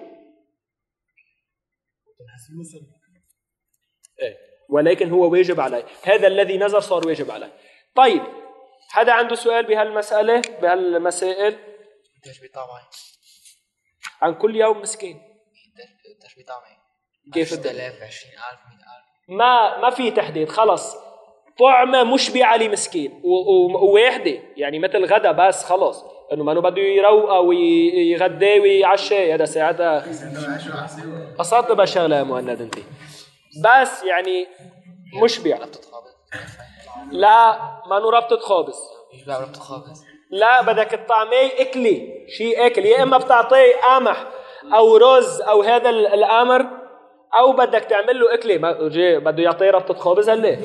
ولكن هو واجب عليه، هذا الذي نذر صار واجب عليه. طيب هذا عنده سؤال بهالمسألة بهالمسائل؟ عن كل يوم مسكين كيف 10,000 20,000 100,000 ما في تحديد، خلص طعمة مشبعة لمسكين وواحدة، يعني مثل غدا بس خلص، انه ما بده يروق ويغدي ويعشى، هذا ساعتها قصدت بشغله يا مهند انت، بس يعني مشبع. لا ما ربطة خابز، لا بدك الطعمية اكلي شيء اكل، يا اما بتعطيه قمح او رز او هذا الامر، او بدك تعمل له اكله. بده يعطيه ربطة خابز هلا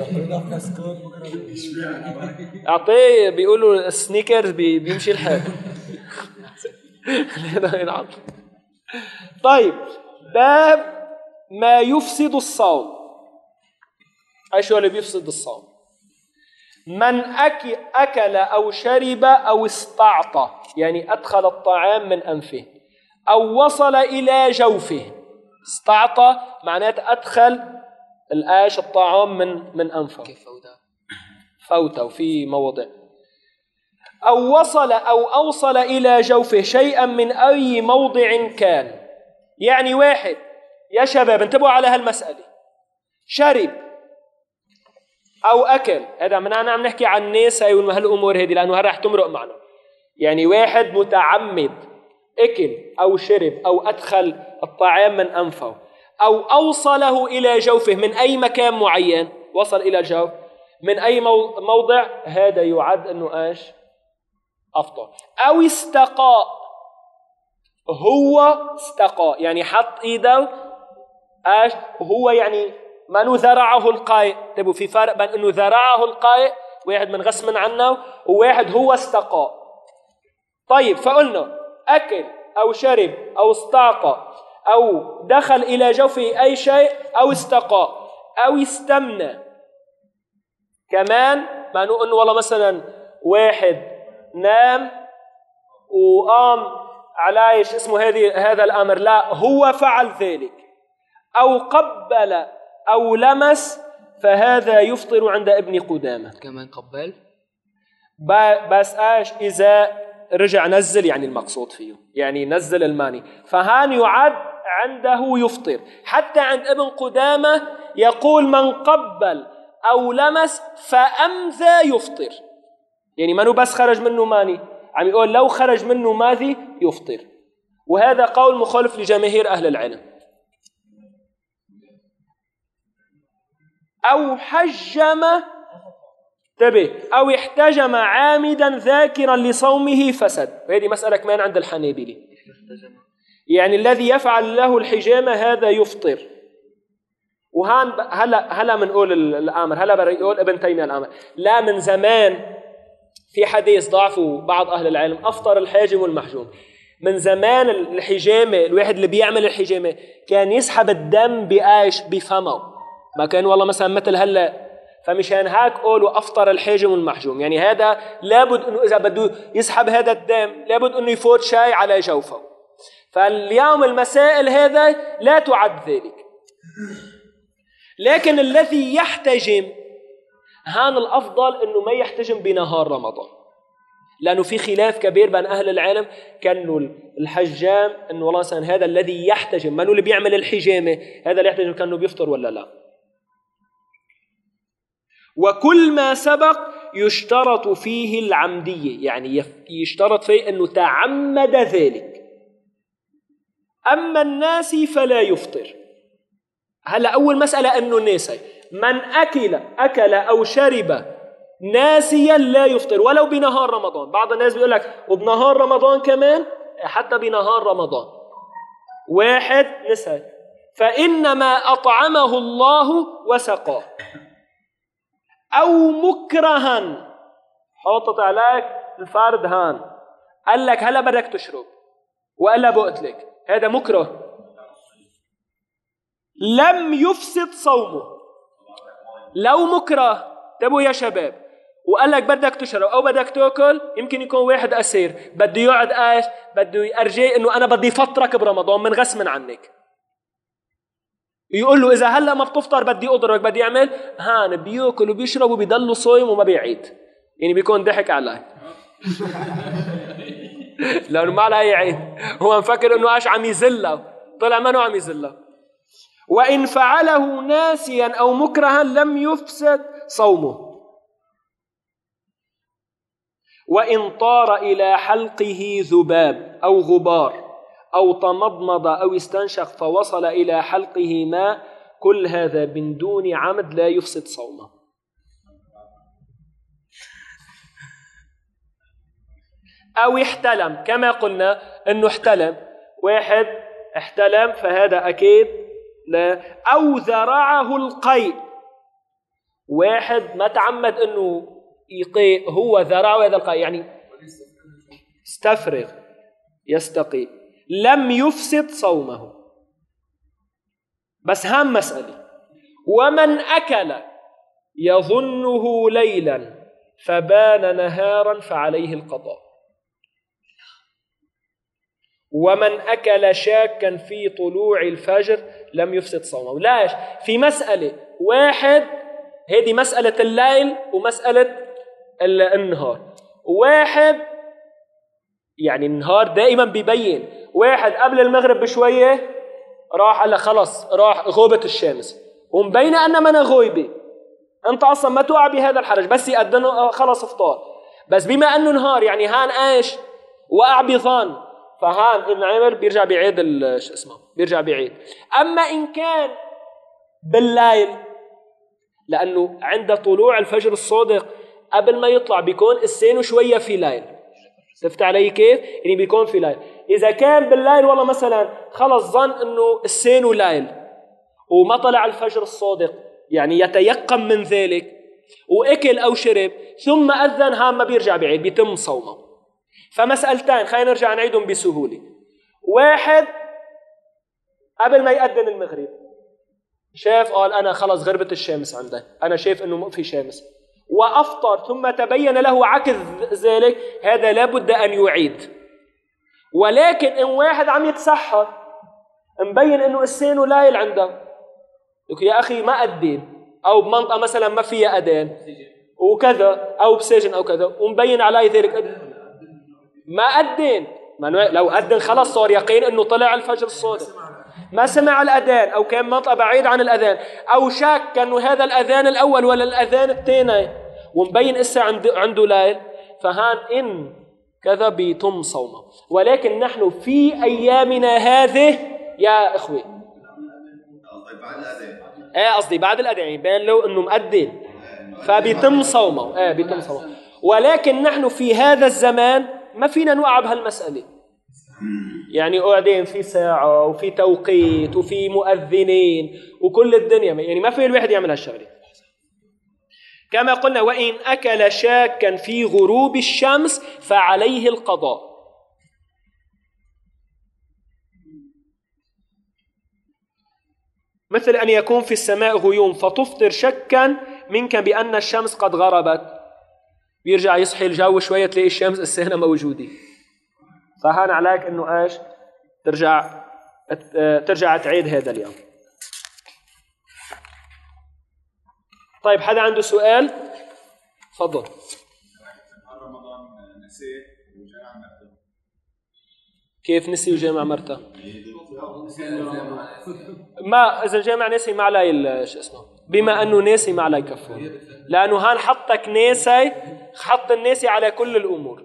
اعطيه، بيقولوا سنيكرز بيمشي الحال. طيب باب ما يفسد الصوم. ايش هو اللي بيفسد الصوم؟ من أكل أو شرب أو استعطى، يعني أدخل الطعام من أنفه أو وصل إلى جوفه. استعطى معناته أدخل الطعام من أنفه، فوته في موضع، أو وصل أو أوصل إلى جوفه شيئا من أي موضع كان. يعني واحد يا شباب انتبهوا على هالمسألة، شرب أو أكل، هذا من أنا عم نحكي عن ناس هالأمور هذه لأنه هذا رح تمرق معنا. يعني واحد متعمد أكل أو شرب أو أدخل الطعام من أنفه أو أوصله إلى جوفه من أي مكان معين، وصل إلى الجوف من أي موضع، هذا يعد أنه إيش؟ أفطر. أو استقاء، هو استقاء يعني حط إيده إيش؟ وهو يعني ما ذرعه القائع. تبوا في فرق بين أنه ذرعه القائع واحد من غصب عنه وواحد هو استقاء. طيب فقلنا أكل أو شرب أو استعطى أو دخل إلى جوفه أي شيء أو استقاء أو استمنى. كمان ما نقول والله مثلا واحد نام وقام على ايش اسمه هذا الأمر، لا هو فعل ذلك. أو قبل أو لمس، فهذا يفطر عند ابن قدامة. كمان قبل بس ايش إذا رجع نزل، يعني المقصود فيه يعني نزل الماني، فهان يعد عنده يفطر. حتى عند ابن قدامة يقول من قبل أو لمس فأمذى يفطر، يعني منو بس خرج منه ماني، عم يقول لو خرج منه ماذي يفطر. وهذا قول مخالف لجماهير أهل العلم. أو حجم، انتبه، أو احتجم عامدا ذاكرا لصومه فسد. وهذه مسألة كمان عند الحنابلة، يعني الذي يفعل له الحجامة هذا يفطر. وهان هلا منقول الأمر، هلا بيقول ابن تيمية الأمر، لا من زمان في حديث ضعفه بعض أهل العلم، أفطر الحاجم والمحجوم. من زمان الحجامة، الواحد اللي بيعمل الحجامة كان يسحب الدم بآيش بفمه، ما كان والله مثلا مثل هلا. فمشان هيك قولوا أفطر الحاجم والمحجوم، يعني هذا لابد أنه إذا بده يسحب هذا الدم لابد أنه يفوت شاي على جوفه. فاليوم المسائل هذا لا تعد ذلك. لكن الذي يحتجم هان الأفضل أنه ما يحتجم بنهار رمضان، لأنه في خلاف كبير بين أهل العلم. كانوا الحجام أنه والله مثلا هذا الذي يحتجم، منو اللي بيعمل الحجامة، هذا اللي يحتجم كانه بيفطر ولا لا. وكل ما سبق يشترط فيه العمدية، يعني يشترط فيه أنه تعمد ذلك. أما الناسي فلا يفطر. هلا أول مسألة أنه الناسي من أكل أو شرب ناسيا لا يفطر ولو بنهار رمضان. بعض الناس بيقول لك وبنهار رمضان كمان، حتى بنهار رمضان واحد نسي فإنما أطعمه الله وسقاه. أو مكرها، حطت عليك الفرد هان، قال لك هلا بدك تشرب وقال بقتلك، هذا مكره لم يفسد صومه. لو مكره تبو يا شباب وقال لك بدك تشرب أو بدك تأكل، يمكن يكون واحد أسير بده يقعد ايش، بده يرجي إنه أنا بدي فطرك برمضان من غصب عنك، يقول له إذا هلا ما بتفطر بدي أضربك، بدي أعمل هان، بيأكل وبيشرب وبيضل صايم وما بيعيد، يعني بيكون ضحك عليه لأنه ما له يعيد، هو مفكر إنه ايش عم يزله، طلع منه عم يزله. وإن فعله ناسيا أو مكرها لم يفسد صومه. وإن طار إلى حلقه ذباب أو غبار أو تمضمض أو استنشق فوصل إلى حلقه ماء، كل هذا من دون عمد لا يفسد صومه. أو احتلم، كما قلنا أنه احتلم، واحد احتلم فهذا أكيد لا. أو ذرعه القيء، واحد ما تعمد أنه يقيء، هو ذرعه هذا القيء يعني استفرغ يستقي، لم يفسد صومه. بس هام مسألة، ومن أكل يظنه ليلا فبان نهارا فعليه القضاء. ومن أكل شاكا في طلوع الفجر لم يفسد صومه. لاش في مسألة واحد، هذه مسألة الليل ومسألة النهار. واحد يعني النهار دائما بيبين، واحد قبل المغرب بشوية راح قال خلص راح غوبة الشمس ومبين أن من غويبة، أنت أصلا ما توقع بهذا الحرج، بس يأذنوا خلص افطار. بس بما أنه نهار يعني هان ايش وقع بظن، فهان إن عمر بيرجع بعيد شو اسمه بيرجع بعيد. أما إن كان بالليل، لأنه عند طلوع الفجر الصادق قبل ما يطلع بيكون السين شوية في ليل، شفت علي كيف؟ يعني بيكون في ليل. إذا كان بالليل والله مثلا خلص ظن إنه السين ليل وما طلع الفجر الصادق، يعني يتيقن من ذلك وأكل أو شرب ثم أذن، هام ما بيرجع بعيد، بيتم صومه. فمسألتين خلينا نرجع نعيدهم بسهولة. واحد قبل ما يأذن المغرب شاف قال أنا خلص غربت الشمس عندي، أنا شايف إنه ما في شمس، وأفطر ثم تبين له عكس ذلك، هذا لابد أن يعيد. ولكن إن واحد عم يتسحر مبين إنه السين لايل عنده، يقول يا أخي ما أدين، أو بمنطقة مثلا ما فيها أذان وكذا، أو بسجن أو كذا، ومبين علي ذلك ما أدين، لو أدن خلص صار يقين إنه طلع الفجر الصادق، ما سمع الأذان أو كان منطقة بعيد عن الأذان، أو شك إنه هذا الأذان الأول ولا الأذان الثاني ومبين إسا عنده ليل، فهان إن كذا بيتم صومه. ولكن نحن في أيامنا هذه يا إخوي قصدي بعد الأذان يبان له إنه مؤذن فبيتم صومه، بيتم صومه. ولكن نحن في هذا الزمان ما فينا نوقع بهالمسألة، يعني قاعدين في ساعة وفي توقيت وفي مؤذنين وكل الدنيا، يعني ما في الواحد يعمل هالشغلة. كما قلنا وإن أكل شاكا في غروب الشمس فعليه القضاء. مثل أن يكون في السماء غيوم فتفطر شكا منك بأن الشمس قد غربت، بيرجع يصحي الجو شوية تلاقي الشمس السهنة موجودة، فهان عليك أنه إيش ترجع تعيد هذا اليوم. طيب حدا عنده سؤال؟ تفضل. كيف نسي وجامع مرته؟ ما إذا الجامع ناسي ما علي شو اسمه، بما أنه ناسي ما علي كفور، لأنه هان حطك ناسي، حط الناسي على كل الأمور.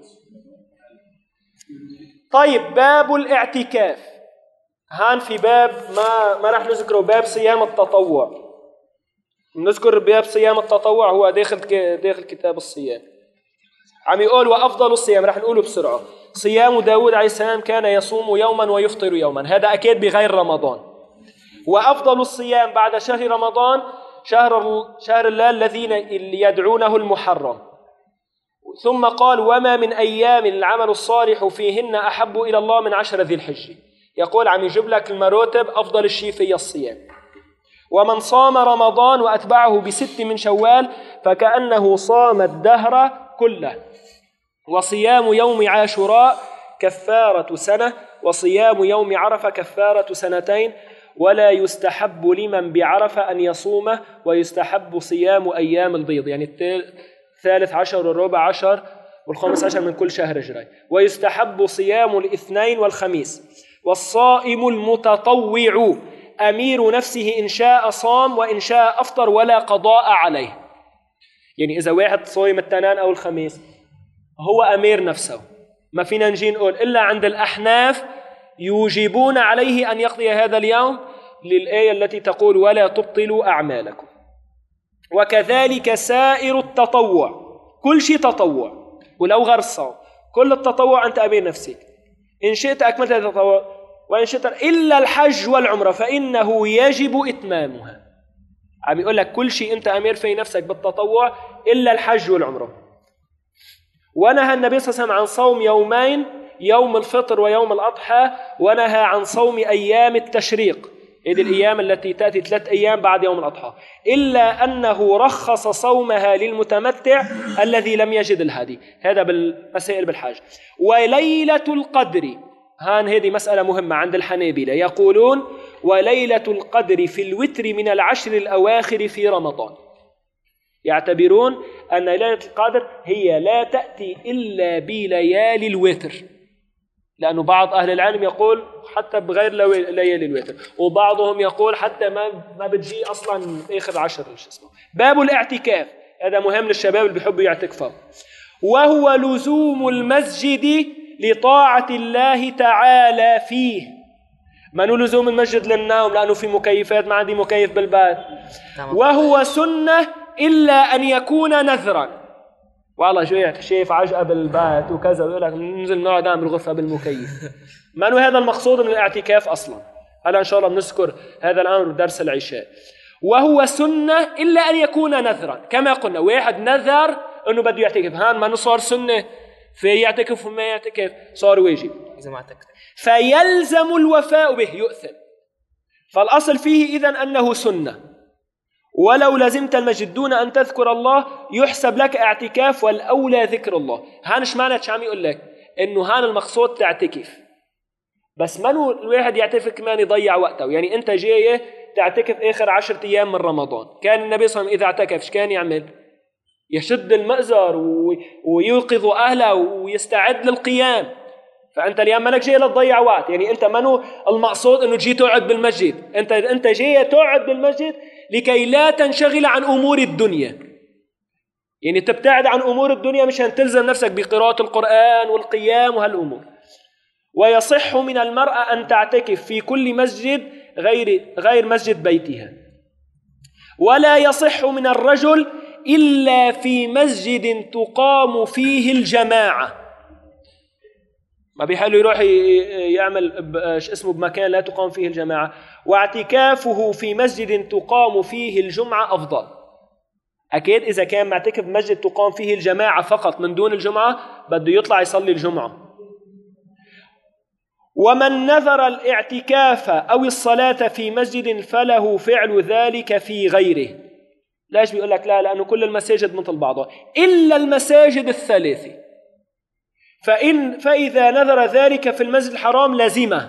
طيب باب الاعتكاف، هان في باب ما راح نذكره، باب صيام التطوع. نذكر باب صيام التطوع هو داخل كتاب الصيام. عم يقول وأفضل الصيام، راح نقوله بسرعة. صيام داود عليه السلام كان يصوم يوما ويفطر يوما، هذا أكيد بغير رمضان. وأفضل الصيام بعد شهر رمضان شهر الله الذين يدعونه المحرم. ثم قال وما من أيام العمل الصالح فيهن أحب إلى الله من 10 ذي الحجة. يقول عم يجيب لك المراتب، أفضل الشيء في الصيام. ومن صام رمضان وأتبعه ب6 من شوال فكأنه صام الدهر كله. وصيام يوم عاشوراء كفارة سنة، وصيام يوم عرفة كفارة 2 ولا يستحب لمن بعرفة أن يصومه، ويستحب صيام أيام البيض، يعني 13 والربع عشر وال15 من كل شهر جري. ويستحب صيام الاثنين والخميس. والصائم المتطوع أمير نفسه إن شاء صام وإن شاء أفطر ولا قضاء عليه. يعني إذا واحد صوم التنان أو الخميس هو أمير نفسه. ما فينا نجي نقول إلا عند الأحناف يوجبون عليه أن يقضي هذا اليوم للآية التي تقول ولا تبطلوا أعمالكم. وكذلك سائر التطوع، كل شيء تطوع ولو غير الصوم، كل التطوع أنت أمير نفسك، إن شئت أكملت التطوع وإن شئت إلا الحج والعمرة فإنه يجب إتمامها. عم يقول لك كل شيء أنت أمير في نفسك بالتطوع إلا الحج والعمرة. ونهى النبي صلى الله عليه وسلم عن صوم يومين، يوم الفطر ويوم الأضحى، ونهى عن صوم أيام التشريق، هذه الأيام التي تأتي 3 أيام بعد يوم الأضحى، إلا أنه رخص صومها للمتمتع الذي لم يجد الهدي. هذا بالمسائل بالحج. وليلة القدر، هذه مسألة مهمة عند الحنابلة، يقولون وليلة القدر في الوتر من العشر الأواخر في رمضان. يعتبرون أن ليلة القدر هي لا تأتي إلا بليالي الوتر، لأنه بعض أهل العلم يقول حتى بغير ليالي الوتر، وبعضهم يقول حتى ما بتجي أصلا آخر 10 باب الاعتكاف، هذا مهم للشباب اللي بيحبوا يعتكفوا، وهو لزوم المسجد لطاعة الله تعالى فيه. ما لزوم المسجد للنوم لأنه في مكيفات، ما عندي مكيف بالبيت. وهو سنة إلا أن يكون نذرا. والله شايف عجقة بالبيت وكذا، يقول لك ننزل نقعد نعمل غرفة بالمكيف. ما هذا المقصود من الاعتكاف أصلا. هلا إن شاء الله بنذكر هذا الأمر بدرس العشاء. وهو سنة إلا أن يكون نذرا، كما قلنا واحد نذر أنه بده يعتكف، هان ما صار سنة في يعتكف وما يعتكف، صار واجب فيلزم الوفاء به، يؤثم. فالأصل فيه إذن أنه سنة. ولو لزمت المسجد دون أن تذكر الله يحسب لك اعتكاف، والأولى ذكر الله. هانش معنى شو عم يقول لك إنه هان المقصود تعتكف، بس منو الواحد يعتكف كمان يضيع وقته. يعني أنت جاي تعتكف آخر 10 أيام من رمضان، كان النبي صلى الله عليه وسلم إذا اعتكف كان يعمل؟ يشد المأزر ويوقظ أهله ويستعد للقيام. فأنت اليوم منك جاي لتضيع وقت. يعني أنت منو المقصود إنه تجي تقعد بالمسجد، أنت جاي تقعد بالمسجد لكي لا تنشغل عن أمور الدنيا. يعني تبتعد عن أمور الدنيا مشان تلزم نفسك بقراءة القرآن والقيام وهالأمور. ويصح من المرأة أن تعتكف في كل مسجد غير مسجد بيتها. ولا يصح من الرجل إلا في مسجد تقام فيه الجماعة. ما بيحلو يروح يعمل اسمه بمكان لا تقام فيه الجماعة. واعتكافه في مسجد تقام فيه الجمعة أفضل. أكيد إذا كان معتكف مسجد تقام فيه الجماعة فقط من دون الجمعة بده يطلع يصلي الجمعة. ومن نذر الاعتكاف أو الصلاة في مسجد فله فعل ذلك في غيره. ليش بيقول لك لا؟ لأنه كل المساجد مثل بعضها إلا المساجد الثلاثة. فإذا نذر ذلك في المسجد الحرام لزمه.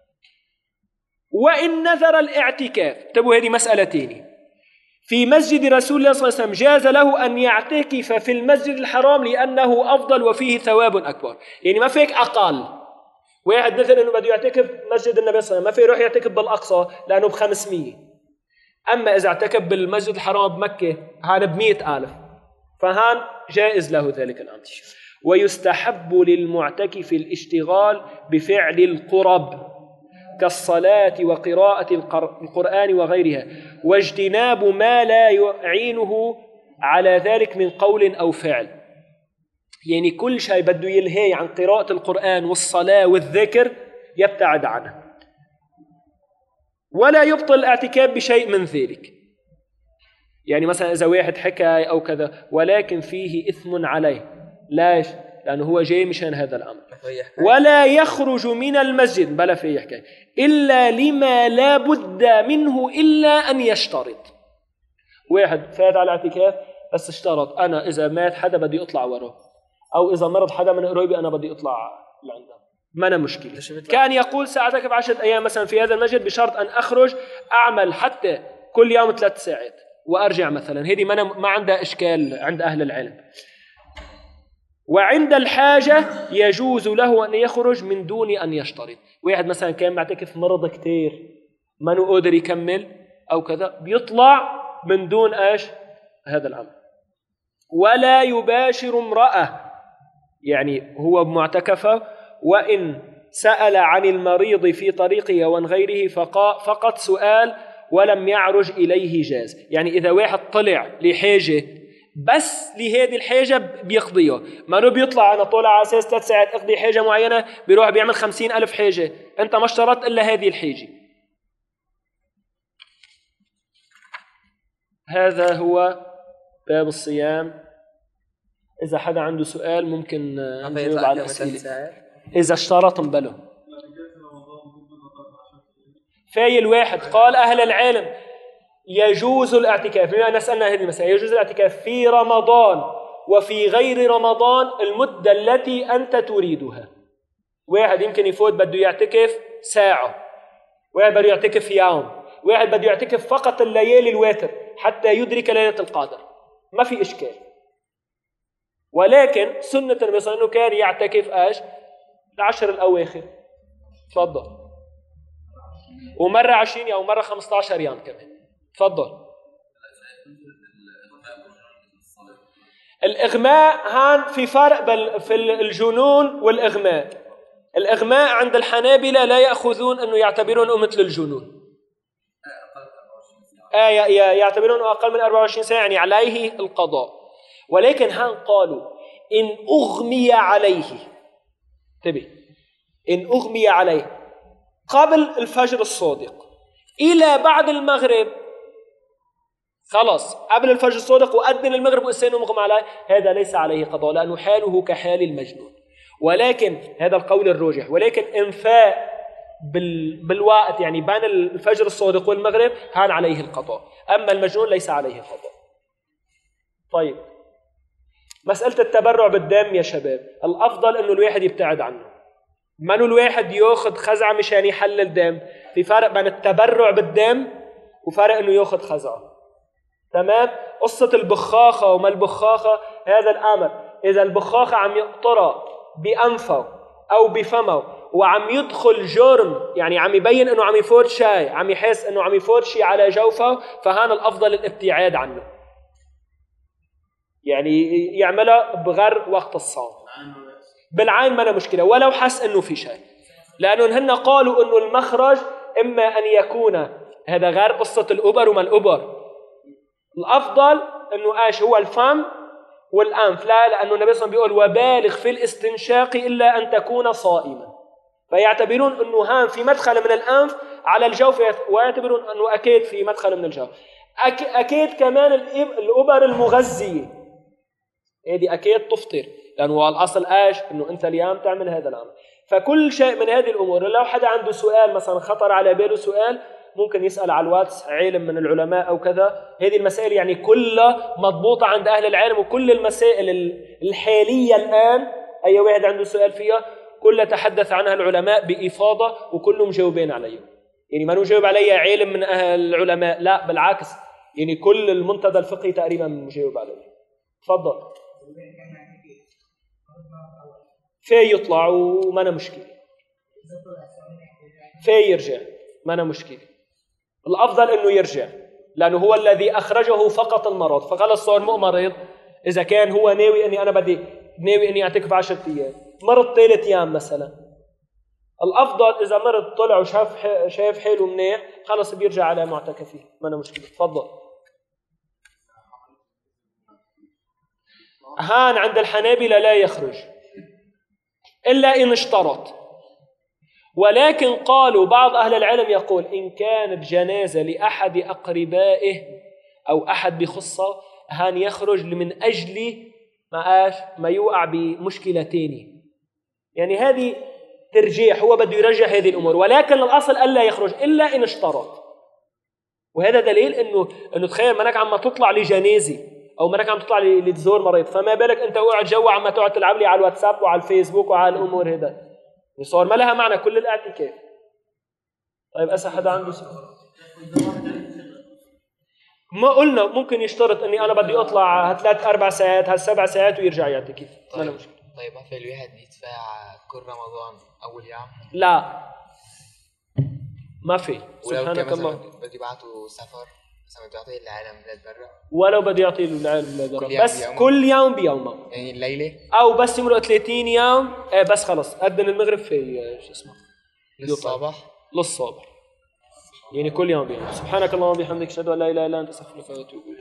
وإن نذر الاعتكاف، تبوا هذه مسألتين، في مسجد رسول الله صلى الله عليه وسلم جاز له أن يعتكف في المسجد الحرام لأنه أفضل وفيه ثواب أكبر. يعني ما فيك أقل. واحد مثل أنه بده يعتكف مسجد النبي صلى الله عليه وسلم، ما فيه يروح يعتكف بالأقصى لأنه ب500. أما إذا اعتكف بالمسجد الحرام بمكة هان ب100,000، فهان جائز له ذلك الأمر. ويستحب للمعتكف الاشتغال بفعل القرب كالصلاة وقراءة القرآن وغيرها، واجتناب ما لا يعينه على ذلك من قول أو فعل. يعني كل شيء بده يلهي عن قراءة القرآن والصلاة والذكر يبتعد عنه. ولا يبطل الاعتكاف بشيء من ذلك. يعني مثلا إذا واحد حكى أو كذا ولكن فيه إثم عليه، ليش؟ لأنه هو جاي مشان هذا الأمر. ولا يخرج من المسجد بلا فيه يحكي إلا لما لا بد منه إلا أن يشترط. واحد فات على الاعتكاف بس اشترط أنا إذا مات حدا بدي أطلع وراه، أو إذا مرض حدا من قريبي أنا بدي أطلع لعنده، ما أنا مشكلة. كان يقول سأعتكف 10 أيام مثلا في هذا المسجد بشرط أن أخرج أعمل حتى كل يوم 3 ساعات وأرجع مثلا. هذه ما عندها إشكال عند أهل العلم. وعند الحاجة يجوز له أن يخرج من دون أن يشترط. واحد مثلا كان معتكف مرض كتير ما قادر يكمل أو كذا بيطلع من دون هذا الأمر. ولا يباشر امرأة يعني هو بمعتكفه، وإن سأل عن المريض في طريقه وعن غيره فقط سؤال ولم يعرج إليه جاز. يعني إذا واحد طلع لحاجة بس لهذه الحاجة بيقضيها، ما نو بيطلع أنا طالع على أساس 3 ساعات أقضي حاجة معينة بيروح بيعمل 50,000 حاجة، أنت ما اشترطت إلا هذه الحاجة. هذا هو باب الصيام. إذا حدا عنده سؤال ممكن نجاوب على الأسئلة إذا اشترط نبله. في الواحد قال أهل العلم يجوز الاعتكاف، بما أن سألنا هذه المسألة، يجوز الاعتكاف في رمضان وفي غير رمضان المدة التي أنت تريدها. واحد يمكن يفوت بده يعتكف ساعة، واحد بده يعتكف يوم، واحد بده يعتكف فقط الليالي الواتر حتى يدرك ليلة القدر، ما في إشكال. ولكن سنة النبي صلى الله عليه وسلم كان يعتكف العشر الأواخر. تفضل. ومرة 20 أو مرة 15 يوم كمان. تفضل. الإغماء هان في فرق في الجنون والإغماء. الإغماء عند الحنابلة لا يأخذون أنه يعتبرونه مثل الجنون، يعتبرون أقل من 24 ساعة يعني عليه القضاء. ولكن هان قالوا إن أغمي عليه، انتبه، إن أغمي عليه قبل الفجر الصادق إلى بعد المغرب، خلاص قبل الفجر الصادق وأذن المغرب وإنسانه مغمى عليه، هذا ليس عليه قضاء لأنه حاله كحال المجنون. ولكن هذا القول الراجح. ولكن إنفاء بالوقت يعني بين الفجر الصادق والمغرب هان عليه القضاء، أما المجنون ليس عليه قضاء. طيب، مسألة التبرع بالدم يا شباب، الأفضل أنه الواحد يبتعد عنه، منو الواحد يأخذ خزعة مشان يحلل دم. في فرق بين التبرع بالدم وفرق أنه يأخذ خزعة. تمام؟ قصة البخاخة وما البخاخة هذا الأمر، إذا البخاخة عم يقطرها بأنفه أو بفمه وعم يدخل جرم، يعني عم يبين أنه عم يفوت شيء، عم يحس أنه عم يفوت شيء على جوفه، فهان الأفضل الابتعاد عنه، يعني يعملها بغير وقت الصوم. بالعين ما له مشكلة ولو حس أنه في شيء، لأنه هن قالوا أنه المخرج إما أن يكون هذا غير قصة الأبر وما الأبر، الأفضل أنه إيش هو الفم والأنف. لا، لأنه النبي صلى الله عليه وسلم بيقول وبالغ في الاستنشاق إلا أن تكون صائما، فيعتبرون أنه هان في مدخل من الأنف على الجوف، ويعتبرون أنه أكيد في مدخل من الجوف. أكيد كمان الأبر المغذية هذه أكيد تفطر، لأنه الأصل إيش أنه أنت اليوم تعمل هذا الأمر. فكل شيء من هذه الأمور، لو حدا عنده سؤال مثلا خطر على باله سؤال ممكن يسأل على الواتس عالم من العلماء أو كذا. هذه المسائل يعني كلها مضبوطة عند أهل العلم، وكل المسائل الحالية الآن أي واحد عنده سؤال فيها كلها تحدث عنها العلماء بإفاضة وكلهم مجاوبين عليه. يعني ما نجاوب عليها عالم من أهل العلماء، لا بالعكس، يعني كل المنتدى الفقهي تقريبا مجاوب عليه. تفضل. في يطلع وما أنا مشكلة، في يرجع ما أنا مشكلة. الأفضل أنه يرجع لأنه هو الذي أخرجه فقط المرض، فخلص صار مريض. إذا كان هو ناوي أني أنا بدي ناوي أني أعتكف 10 أيام، مرض 3 أيام مثلا، الأفضل إذا مرض طلع وشاف حاله منيح خلص بيرجع على معتكفه ما أنا مشكلة. تفضل. هان عند الحنابلة لا يخرج إلا إن اشترط. ولكن قالوا بعض أهل العلم يقول إن كانت جنازة لأحد أقربائه أو أحد بخصة هان يخرج من أجل ما يوقع بمشكلتين، يعني هذه ترجيح، هو بده يرجع هذه الأمور، ولكن الأصل ألا يخرج إلا إن اشترط. وهذا دليل إنه تخيل منك عم تطلع لجنازة أو منك عم تطلع لتزور مريض، فما بالك أنت وقعد جوا عم تقعد تلعب لي على الواتساب وعلى الفيسبوك وعلى الأمور هذا، صار ما لها معنى كل الاعتكاف. طيب أسا حدا عنده سؤال؟ ما قلنا ممكن يشترط اني انا بدي اطلع 3-4 ساعات 7 ساعات ويرجع يعتكف. طيب ما في الواحد يدفع كل رمضان اول يوم؟ لا ما في. سبحانك الله. بدي بعته سفر مثلا بتعطيه العالم بلاد برا، ولو بده يعطي له العالم كل يوم بس بيومه؟ كل يوم بيومه، يعني الليلة او بس يمرق 30 يوم بس خلص اذن المغرب في شو اسمه للصباح. للصبح، يعني كل يوم بيوم. سبحانك اللهم وبحمدك اشهد ان لا اله الا انت استغفرك واتوب اليك.